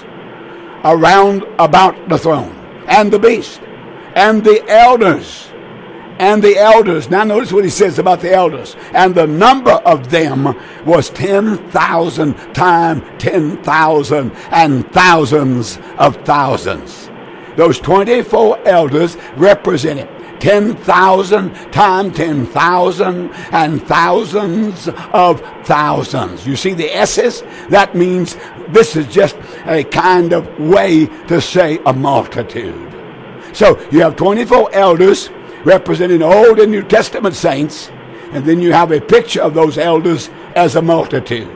around about the throne, and the beast, and the elders, and the elders. Now notice what he says about the elders. And the number of them was ten thousand times ten thousand and thousands of thousands. Those twenty-four elders represented ten thousand times ten thousand and thousands of thousands. You see the S's? That means this is just a kind of way to say a multitude. So you have twenty-four elders representing Old and New Testament saints, and then you have a picture of those elders as a multitude.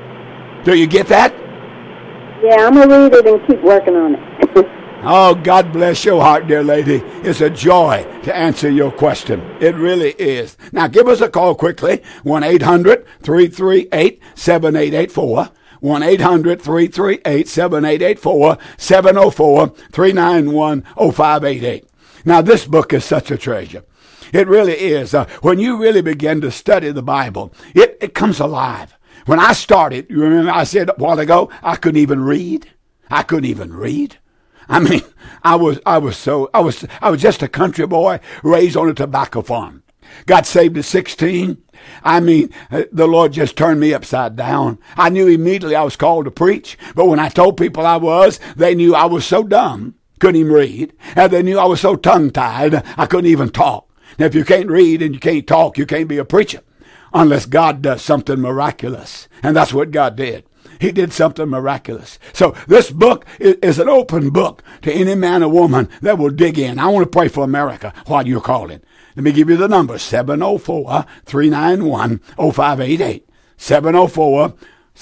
Do you get that? Yeah, I'm going to read it and keep working on it. Oh, God bless your heart, dear lady. It's a joy to answer your question. It really is. Now, give us a call quickly, one eight hundred three three eight seven eight eight four, one eight hundred three three eight seven eight eight four, seven oh four three nine one oh five eight eight. Now, this book is such a treasure. It really is. Uh, when you really begin to study the Bible, it, it comes alive. When I started, you remember I said a while ago, I couldn't even read. I couldn't even read. I mean, I was, I was so, I was, I was just a country boy raised on a tobacco farm. Got saved at sixteen. I mean, the Lord just turned me upside down. I knew immediately I was called to preach, but when I told people I was, they knew I was so dumb, couldn't even read, and they knew I was so tongue-tied, I couldn't even talk. Now, if you can't read and you can't talk, you can't be a preacher unless God does something miraculous, and that's what God did. He did something miraculous. So this book is, is an open book to any man or woman that will dig in. I want to pray for America while you're calling. Let me give you the number, seven oh four three nine one oh five eight eight. seven oh four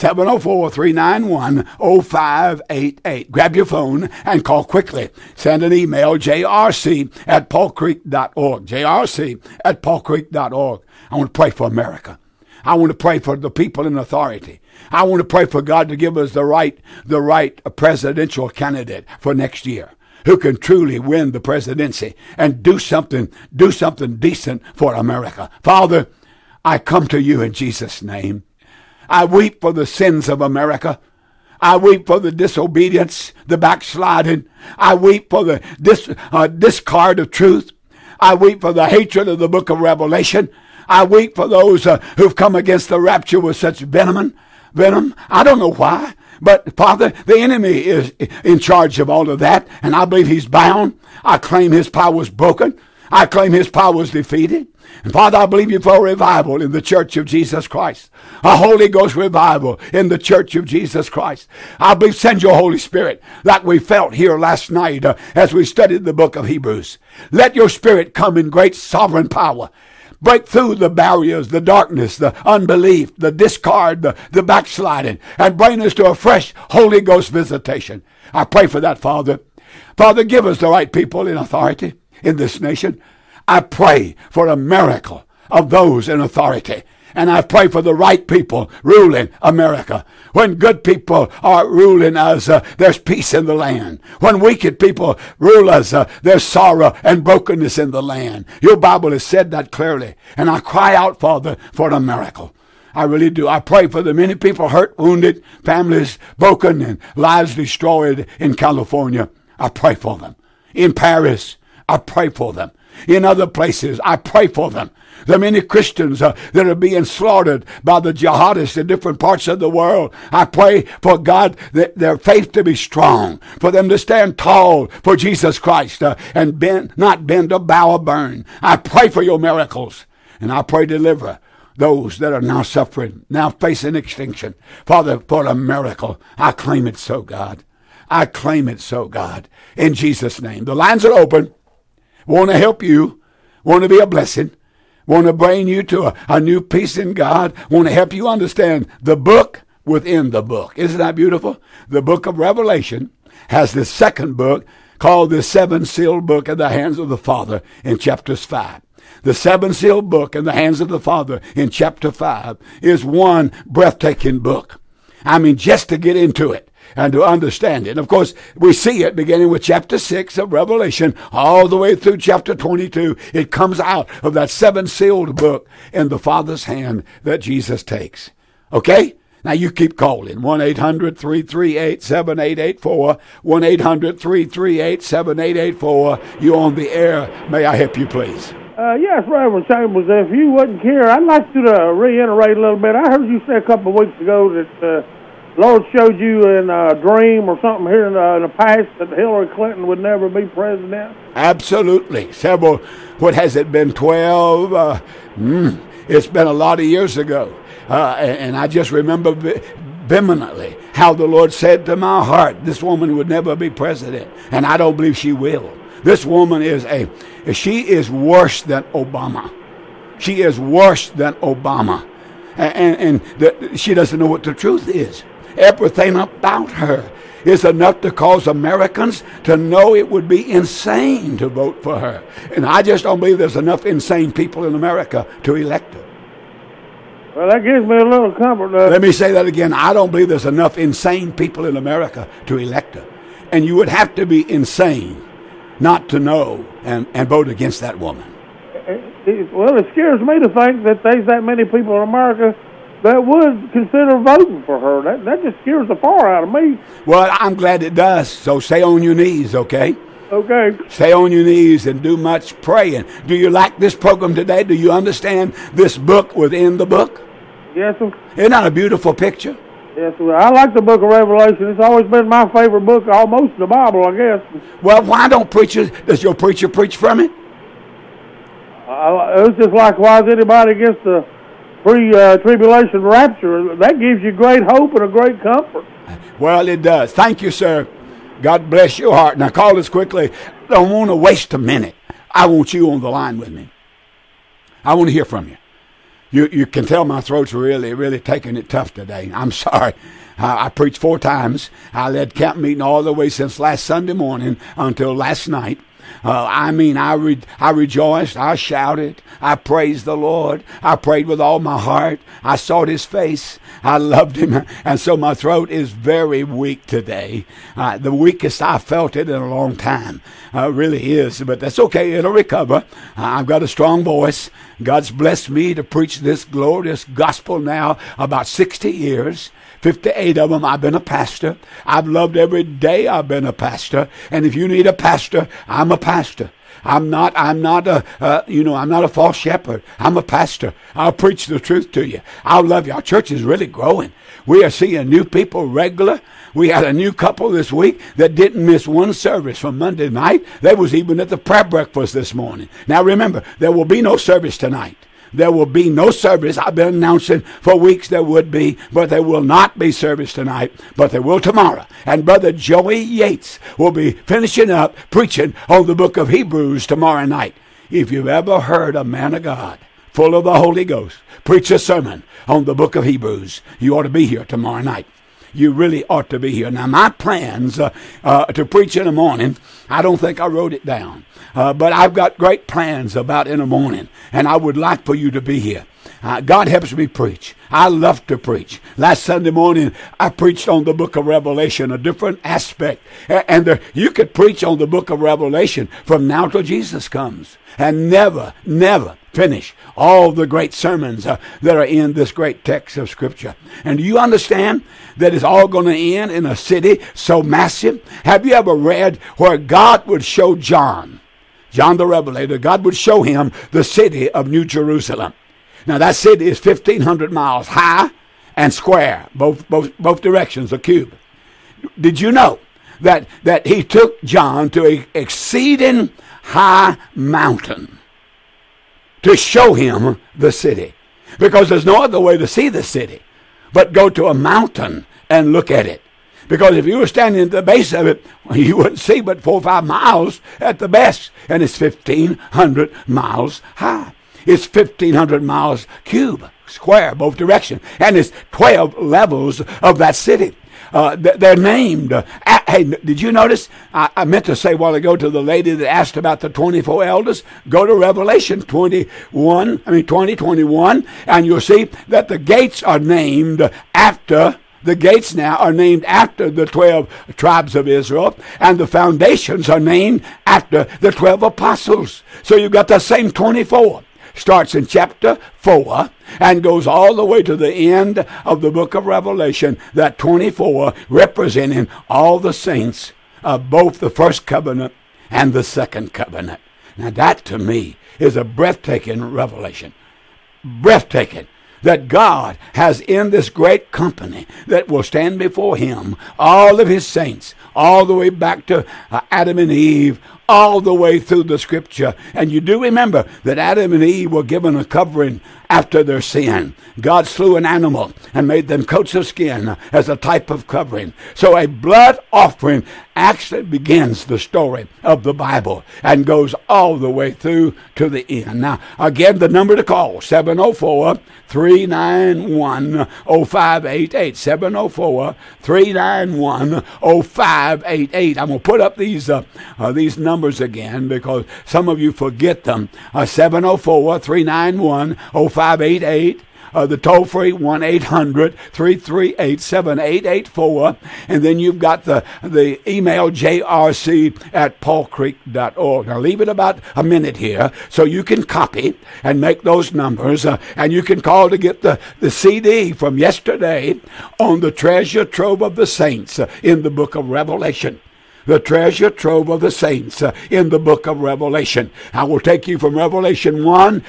three nine one oh five eight eight. Grab your phone and call quickly. Send an email, j r c at paul creek dot org. j r c at paul creek dot org. I want to pray for America. I want to pray for the people in authority. I want to pray for God to give us the right, the right presidential candidate for next year who can truly win the presidency and do something, do something decent for America. Father, I come to you in Jesus' name. I weep for the sins of America. I weep for the disobedience, the backsliding. I weep for the dis, uh, discard of truth. I weep for the hatred of the book of Revelation. I weep for those uh, who've come against the rapture with such venom. Venom. I don't know why, but Father, the enemy is in charge of all of that, and I believe he's bound. I claim his power was broken. I claim his power was defeated. And Father, I believe you for a revival in the Church of Jesus Christ. A Holy Ghost revival in the Church of Jesus Christ. I believe send your Holy Spirit like we felt here last night uh, as we studied the book of Hebrews. Let your Spirit come in great sovereign power. Break through the barriers, the darkness, the unbelief, the discard, the, the backsliding, and bring us to a fresh Holy Ghost visitation. I pray for that, Father. Father, give us the right people in authority in this nation. I pray for a miracle of those in authority. And I pray for the right people ruling America. When good people are ruling us, uh, there's peace in the land. When wicked people rule us, uh, there's sorrow and brokenness in the land. Your Bible has said that clearly. And I cry out, Father, for a miracle. I really do. I pray for the many people hurt, wounded, families broken, and lives destroyed in California. I pray for them. In Paris, I pray for them. In other places, I pray for them. The many Christians uh, that are being slaughtered by the jihadists in different parts of the world. I pray for God, that their faith to be strong, for them to stand tall for Jesus Christ uh, and bend, not bend or bow or burn. I pray for your miracles, and I pray deliver those that are now suffering, now facing extinction. Father, for a miracle, I claim it so, God. I claim it so, God. In Jesus' name. The lines are open. Want to help you. Want to be a blessing. Want to bring you to a, a new peace in God. Want to help you understand the book within the book. Isn't that beautiful? The book of Revelation has the second book called the seven sealed book in the hands of the Father in chapters five. The seven sealed book in the hands of the Father in chapter five is one breathtaking book. I mean, just to get into it and to understand it. Of course, we see it beginning with chapter six of Revelation all the way through chapter twenty-two. It comes out of that seven sealed book in the Father's hand that Jesus takes. Okay? Now you keep calling. one eight hundred three three eight seven eight eight four. one eight hundred three three eight seven eight eight four. You're on the air. May I help you, please? Uh, yes, Reverend Chambers, if you wouldn't care, I'd like you to reiterate a little bit. I heard you say a couple of weeks ago that uh, Lord showed you in a dream or something here in the, in the past that Hillary Clinton would never be president. Absolutely. Several, what has it been, twelve? Uh, mm, it's been a lot of years ago. Uh, and, and I just remember vehemently how the Lord said to my heart, this woman would never be president. And I don't believe she will. This woman is a, she is worse than Obama. She is worse than Obama. And, and, and the, she doesn't know what the truth is. Everything about her is enough to cause Americans to know it would be insane to vote for her. And I just don't believe there's enough insane people in America to elect her. Well, that gives me a little comfort. Uh, Let me say that again. I don't believe there's enough insane people in America to elect her. And you would have to be insane not to know and, and vote against that woman. It, it, well, it scares me to think that there's that many people in America that would consider voting for her. That that just scares the far out of me. Well, I'm glad it does. So stay on your knees, okay? Okay. Stay on your knees and do much praying. Do you like this program today? Do you understand this book within the book? Yes, sir. Isn't that a beautiful picture? Yes, sir. I like the book of Revelation. It's always been my favorite book, almost the Bible, I guess. Well, why don't preachers, does your preacher preach from it? Uh, it's just like, why is anybody against the pre-tribulation uh, rapture? That gives you great hope and a great comfort. Well, it does. Thank you, sir. God bless your heart. Now, call us quickly. I don't want to waste a minute. I want you on the line with me. I want to hear from you. You you can tell my throat's really, really taking it tough today. I'm sorry. I, I preached four times. I led camp meeting all the way since last Sunday morning until last night. Uh, I mean, I re- I rejoiced, I shouted, I praised the Lord, I prayed with all my heart, I sought His face, I loved Him, and so my throat is very weak today. Uh, the weakest I felt it in a long time, uh, really is, but that's okay, it'll recover. Uh, I've got a strong voice. God's blessed me to preach this glorious gospel now about sixty years. fifty-eight of them, I've been a pastor. I've loved every day I've been a pastor. And if you need a pastor, I'm a pastor. I'm not, I'm not a, uh, you know, I'm not a false shepherd. I'm a pastor. I'll preach the truth to you. I'll love you. Our church is really growing. We are seeing new people regular. We had a new couple this week that didn't miss one service from Monday night. They was even at the prayer breakfast this morning. Now remember, there will be no service tonight. There will be no service. I've been announcing for weeks there would be, but there will not be service tonight, but there will tomorrow. And Brother Joey Yates will be finishing up preaching on the book of Hebrews tomorrow night. If you've ever heard a man of God full of the Holy Ghost preach a sermon on the book of Hebrews, you ought to be here tomorrow night. you really ought to be here. Now, my plans uh, uh, to preach in the morning, I don't think I wrote it down. Uh, but I've got great plans about in the morning, and I would like for you to be here. Uh, God helps me preach. I love to preach. Last Sunday morning, I preached on the book of Revelation, a different aspect. And there, you could preach on the book of Revelation from now till Jesus comes, and never, never finish all the great sermons uh, that are in this great text of Scripture. And do you understand that it's all going to end in a city so massive? Have you ever read where God would show John, John the Revelator, God would show him the city of New Jerusalem? Now, that city is fifteen hundred miles high and square, both both both directions, a cube. Did you know that, that he took John to an exceeding high mountain to show him the city? Because there's no other way to see the city but go to a mountain and look at it. Because if you were standing at the base of it, you wouldn't see but four or five miles at the best. And it's fifteen hundred miles high. It's fifteen hundred miles cube, square, both directions. And it's twelve levels of that city. Uh, they're named. Uh, hey, did you notice? I, I meant to say a while ago to the lady that asked about the twenty-four elders, go to Revelation twenty-one, I mean twenty, twenty-one, and you'll see that the gates are named after The gates now are named after the twelve tribes of Israel, and the foundations are named after the twelve apostles. So you've got the same twenty-four. Starts in chapter four and goes all the way to the end of the book of Revelation. That twenty-four representing all the saints of both the first covenant and the second covenant. Now that to me is a breathtaking revelation. Breathtaking. That God has in this great company that will stand before him all of his saints, all the way back to uh, Adam and Eve, all the way through the scripture. And you do remember that Adam and Eve were given a covering after their sin. God slew an animal and made them coats of skin as a type of covering. So a blood offering actually begins the story of the Bible and goes all the way through to the end. Now, again, the number to call, seven oh four, three nine one, oh five eight eight, seven oh four, three nine one, oh five eight eight. I'm going to put up these uh, uh, these numbers again because some of you forget them. Uh, seven oh four, three nine one, oh five eight eight. Uh, the toll-free one eight hundred, three three eight, seven eight eight four. And then you've got the, the email j r c at paul creek dot org. Now leave it about a minute here so you can copy and make those numbers. Uh, and you can call to get the, the C D from yesterday on the treasure trove of the saints uh, in the book of Revelation. The treasure trove of the saints uh, in the book of Revelation. I will take you from Revelation one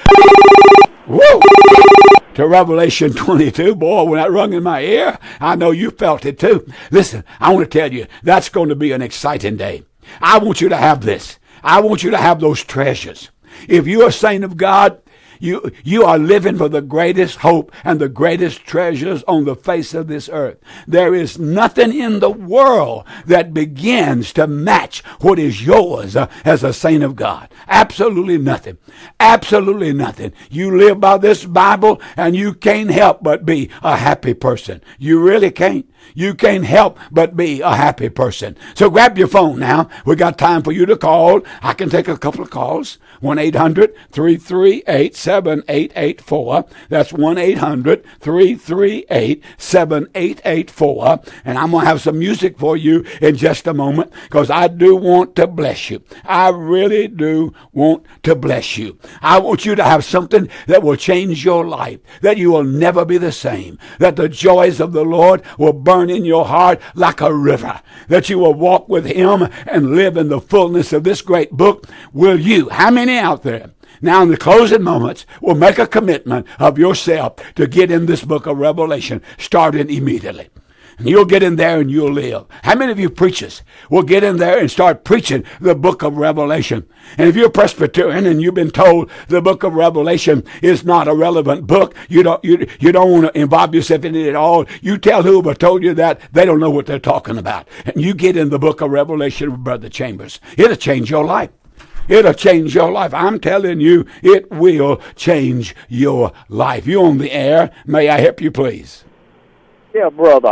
woo, to Revelation twenty-two. Boy, when that rung in my ear, I know you felt it too. Listen, I want to tell you, that's going to be an exciting day. I want you to have this. I want you to have those treasures. If you're a saint of God, You, you are living for the greatest hope and the greatest treasures on the face of this earth. There is nothing in the world that begins to match what is yours uh, as a saint of God. Absolutely nothing. Absolutely nothing. You live by this Bible and you can't help but be a happy person. You really can't. You can't help but be a happy person. So grab your phone now. We got time for you to call. I can take a couple of calls. one eight hundred, three three eight, seven eight eight four. That's one eight hundred, three three eight, seven eight eight four. And I'm going to have some music for you in just a moment because I do want to bless you. I really do want to bless you. I want you to have something that will change your life, that you will never be the same, that the joys of the Lord will burn in your heart like a river, that you will walk with him and live in the fullness of this great book. Will you? How many out there now in the closing moments will make a commitment of yourself to get in this book of Revelation starting immediately? And you'll get in there and you'll live. How many of you preachers will get in there and start preaching the book of Revelation? And if you're Presbyterian and you've been told the book of Revelation is not a relevant book, you don't you, you don't want to involve yourself in it at all, you tell whoever told you that, they don't know what they're talking about. And you get in the book of Revelation with Brother Chambers. It'll change your life. It'll change your life. I'm telling you, it will change your life. You on the air. May I help you, please? Yeah, brother. I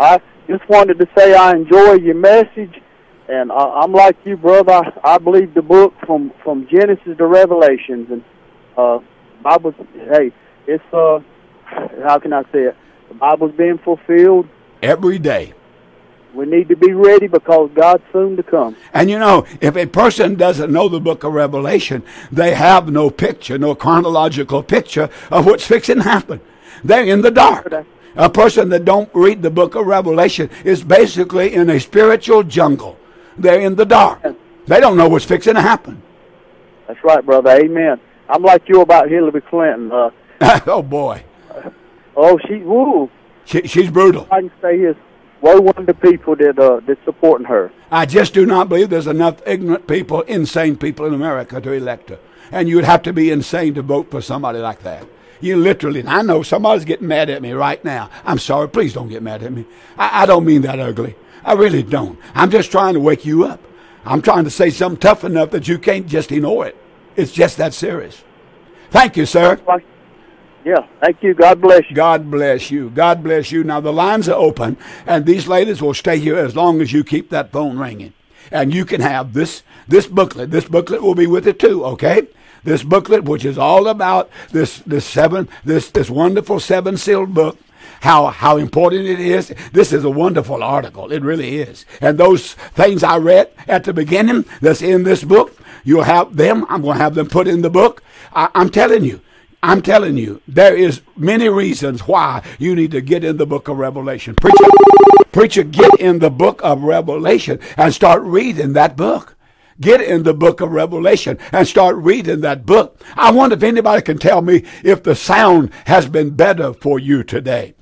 just wanted to say I enjoy your message, and I, I'm like you, brother. I, I believe the book from, from Genesis to Revelations, and uh, Bible. Hey, it's uh, how can I say it? The Bible's being fulfilled every day. We need to be ready because God's soon to come. And you know, if a person doesn't know the book of Revelation, they have no picture, no chronological picture of what's fixing to happen. They're in the dark. A person that don't read the book of Revelation is basically in a spiritual jungle. They're in the dark. They don't know what's fixing to happen. That's right, brother. Amen. I'm like you about Hillary Clinton. Uh, oh, boy. Oh, she, woo. She, she's brutal. I can say is, woe unto the people that uh, that's supporting her. I just do not believe there's enough ignorant people, insane people in America to elect her. And you would have to be insane to vote for somebody like that. You literally, I know somebody's getting mad at me right now. I'm sorry, please don't get mad at me. I, I don't mean that ugly. I really don't. I'm just trying to wake you up. I'm trying to say something tough enough that you can't just ignore it. It's just that serious. Thank you, sir. Yeah, thank you. God bless you. God bless you. God bless you. Now, the lines are open, and these ladies will stay here as long as you keep that phone ringing. And you can have this this booklet. This booklet will be with it, too, okay? This booklet, which is all about this this seven this this wonderful seven-sealed book, how how important it is. This is a wonderful article. It really is. And those things I read at the beginning that's in this book, you'll have them. I'm going to have them put in the book. I, I'm telling you. I'm telling you, there is many reasons why you need to get in the book of Revelation. Preacher, preacher, get in the book of Revelation and start reading that book. Get in the book of Revelation and start reading that book. I wonder if anybody can tell me if the sound has been better for you today.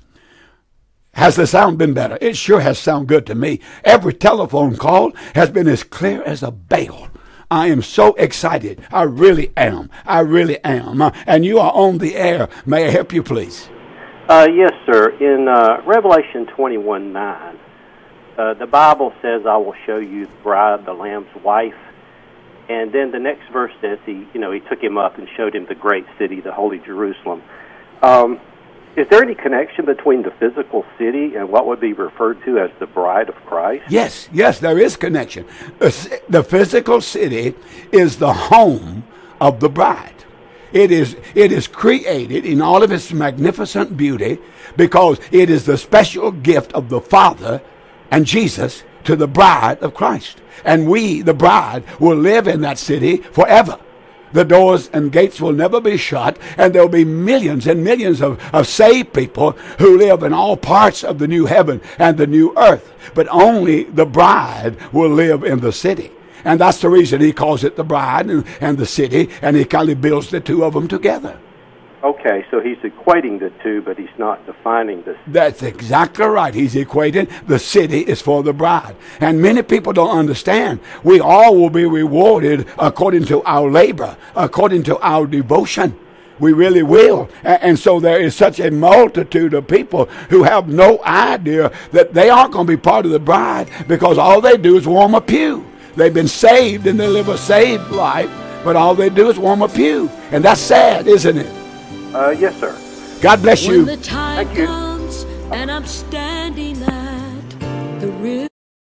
Has the sound been better? It sure has sounded good to me. Every telephone call has been as clear as a bell. I am so excited. I really am. I really am. Uh, and you are on the air. May I help you, please? Uh, yes, sir. In uh, Revelation twenty-one nine, uh, the Bible says, I will show you the bride, the Lamb's wife. And then the next verse says, he, you know, he took him up and showed him the great city, the holy Jerusalem. Um, is there any connection between the physical city and what would be referred to as the bride of Christ? Yes, yes, there is connection. The physical city is the home of the bride. It is, it is created in all of its magnificent beauty because it is the special gift of the Father and Jesus to the bride of Christ. And we, the bride, will live in that city forever. The doors and gates will never be shut, and there will be millions and millions of, of saved people who live in all parts of the new heaven and the new earth. But only the bride will live in the city. And that's the reason he calls it the bride and, and the city, and he kind of builds the two of them together. Okay, so he's equating the two, but he's not defining the city. That's exactly right. He's equating the city is for the bride. And many people don't understand. We all will be rewarded according to our labor, according to our devotion. We really will. And so there is such a multitude of people who have no idea that they aren't going to be part of the bride because all they do is warm a pew. They've been saved and they live a saved life, but all they do is warm a pew. And that's sad, isn't it? Uh, yes, sir. God bless you. When the time Thank comes you. And I'm standing at the river,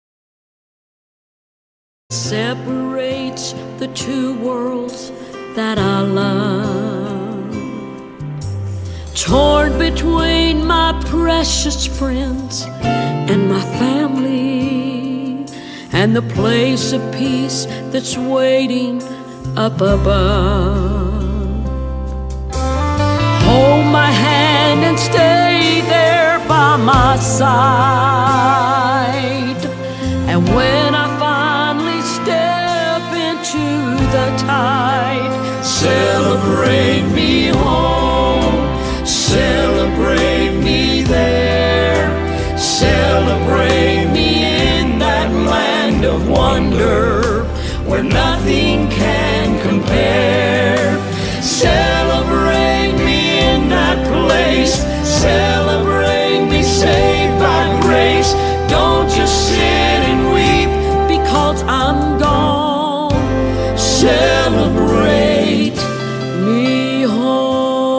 separates the two worlds that I love, torn between my precious friends and my family, and the place of peace that's waiting up above. Hold my hand and stay there by my side. And when I finally step into the tide, celebrate me home, celebrate me there, celebrate me in that land of wonder where nothing can compare. Celebrate me in that place, celebrate me saved by grace. Don't just sit and weep because I'm gone. Celebrate me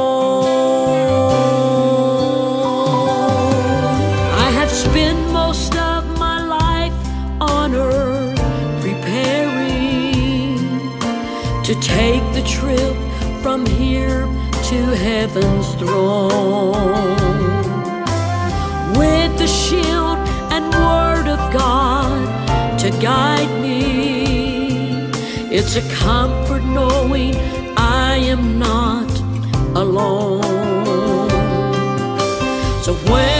home. I have spent most to take the trip from here to heaven's throne. With the shield and word of God to guide me, it's a comfort knowing I am not alone. So when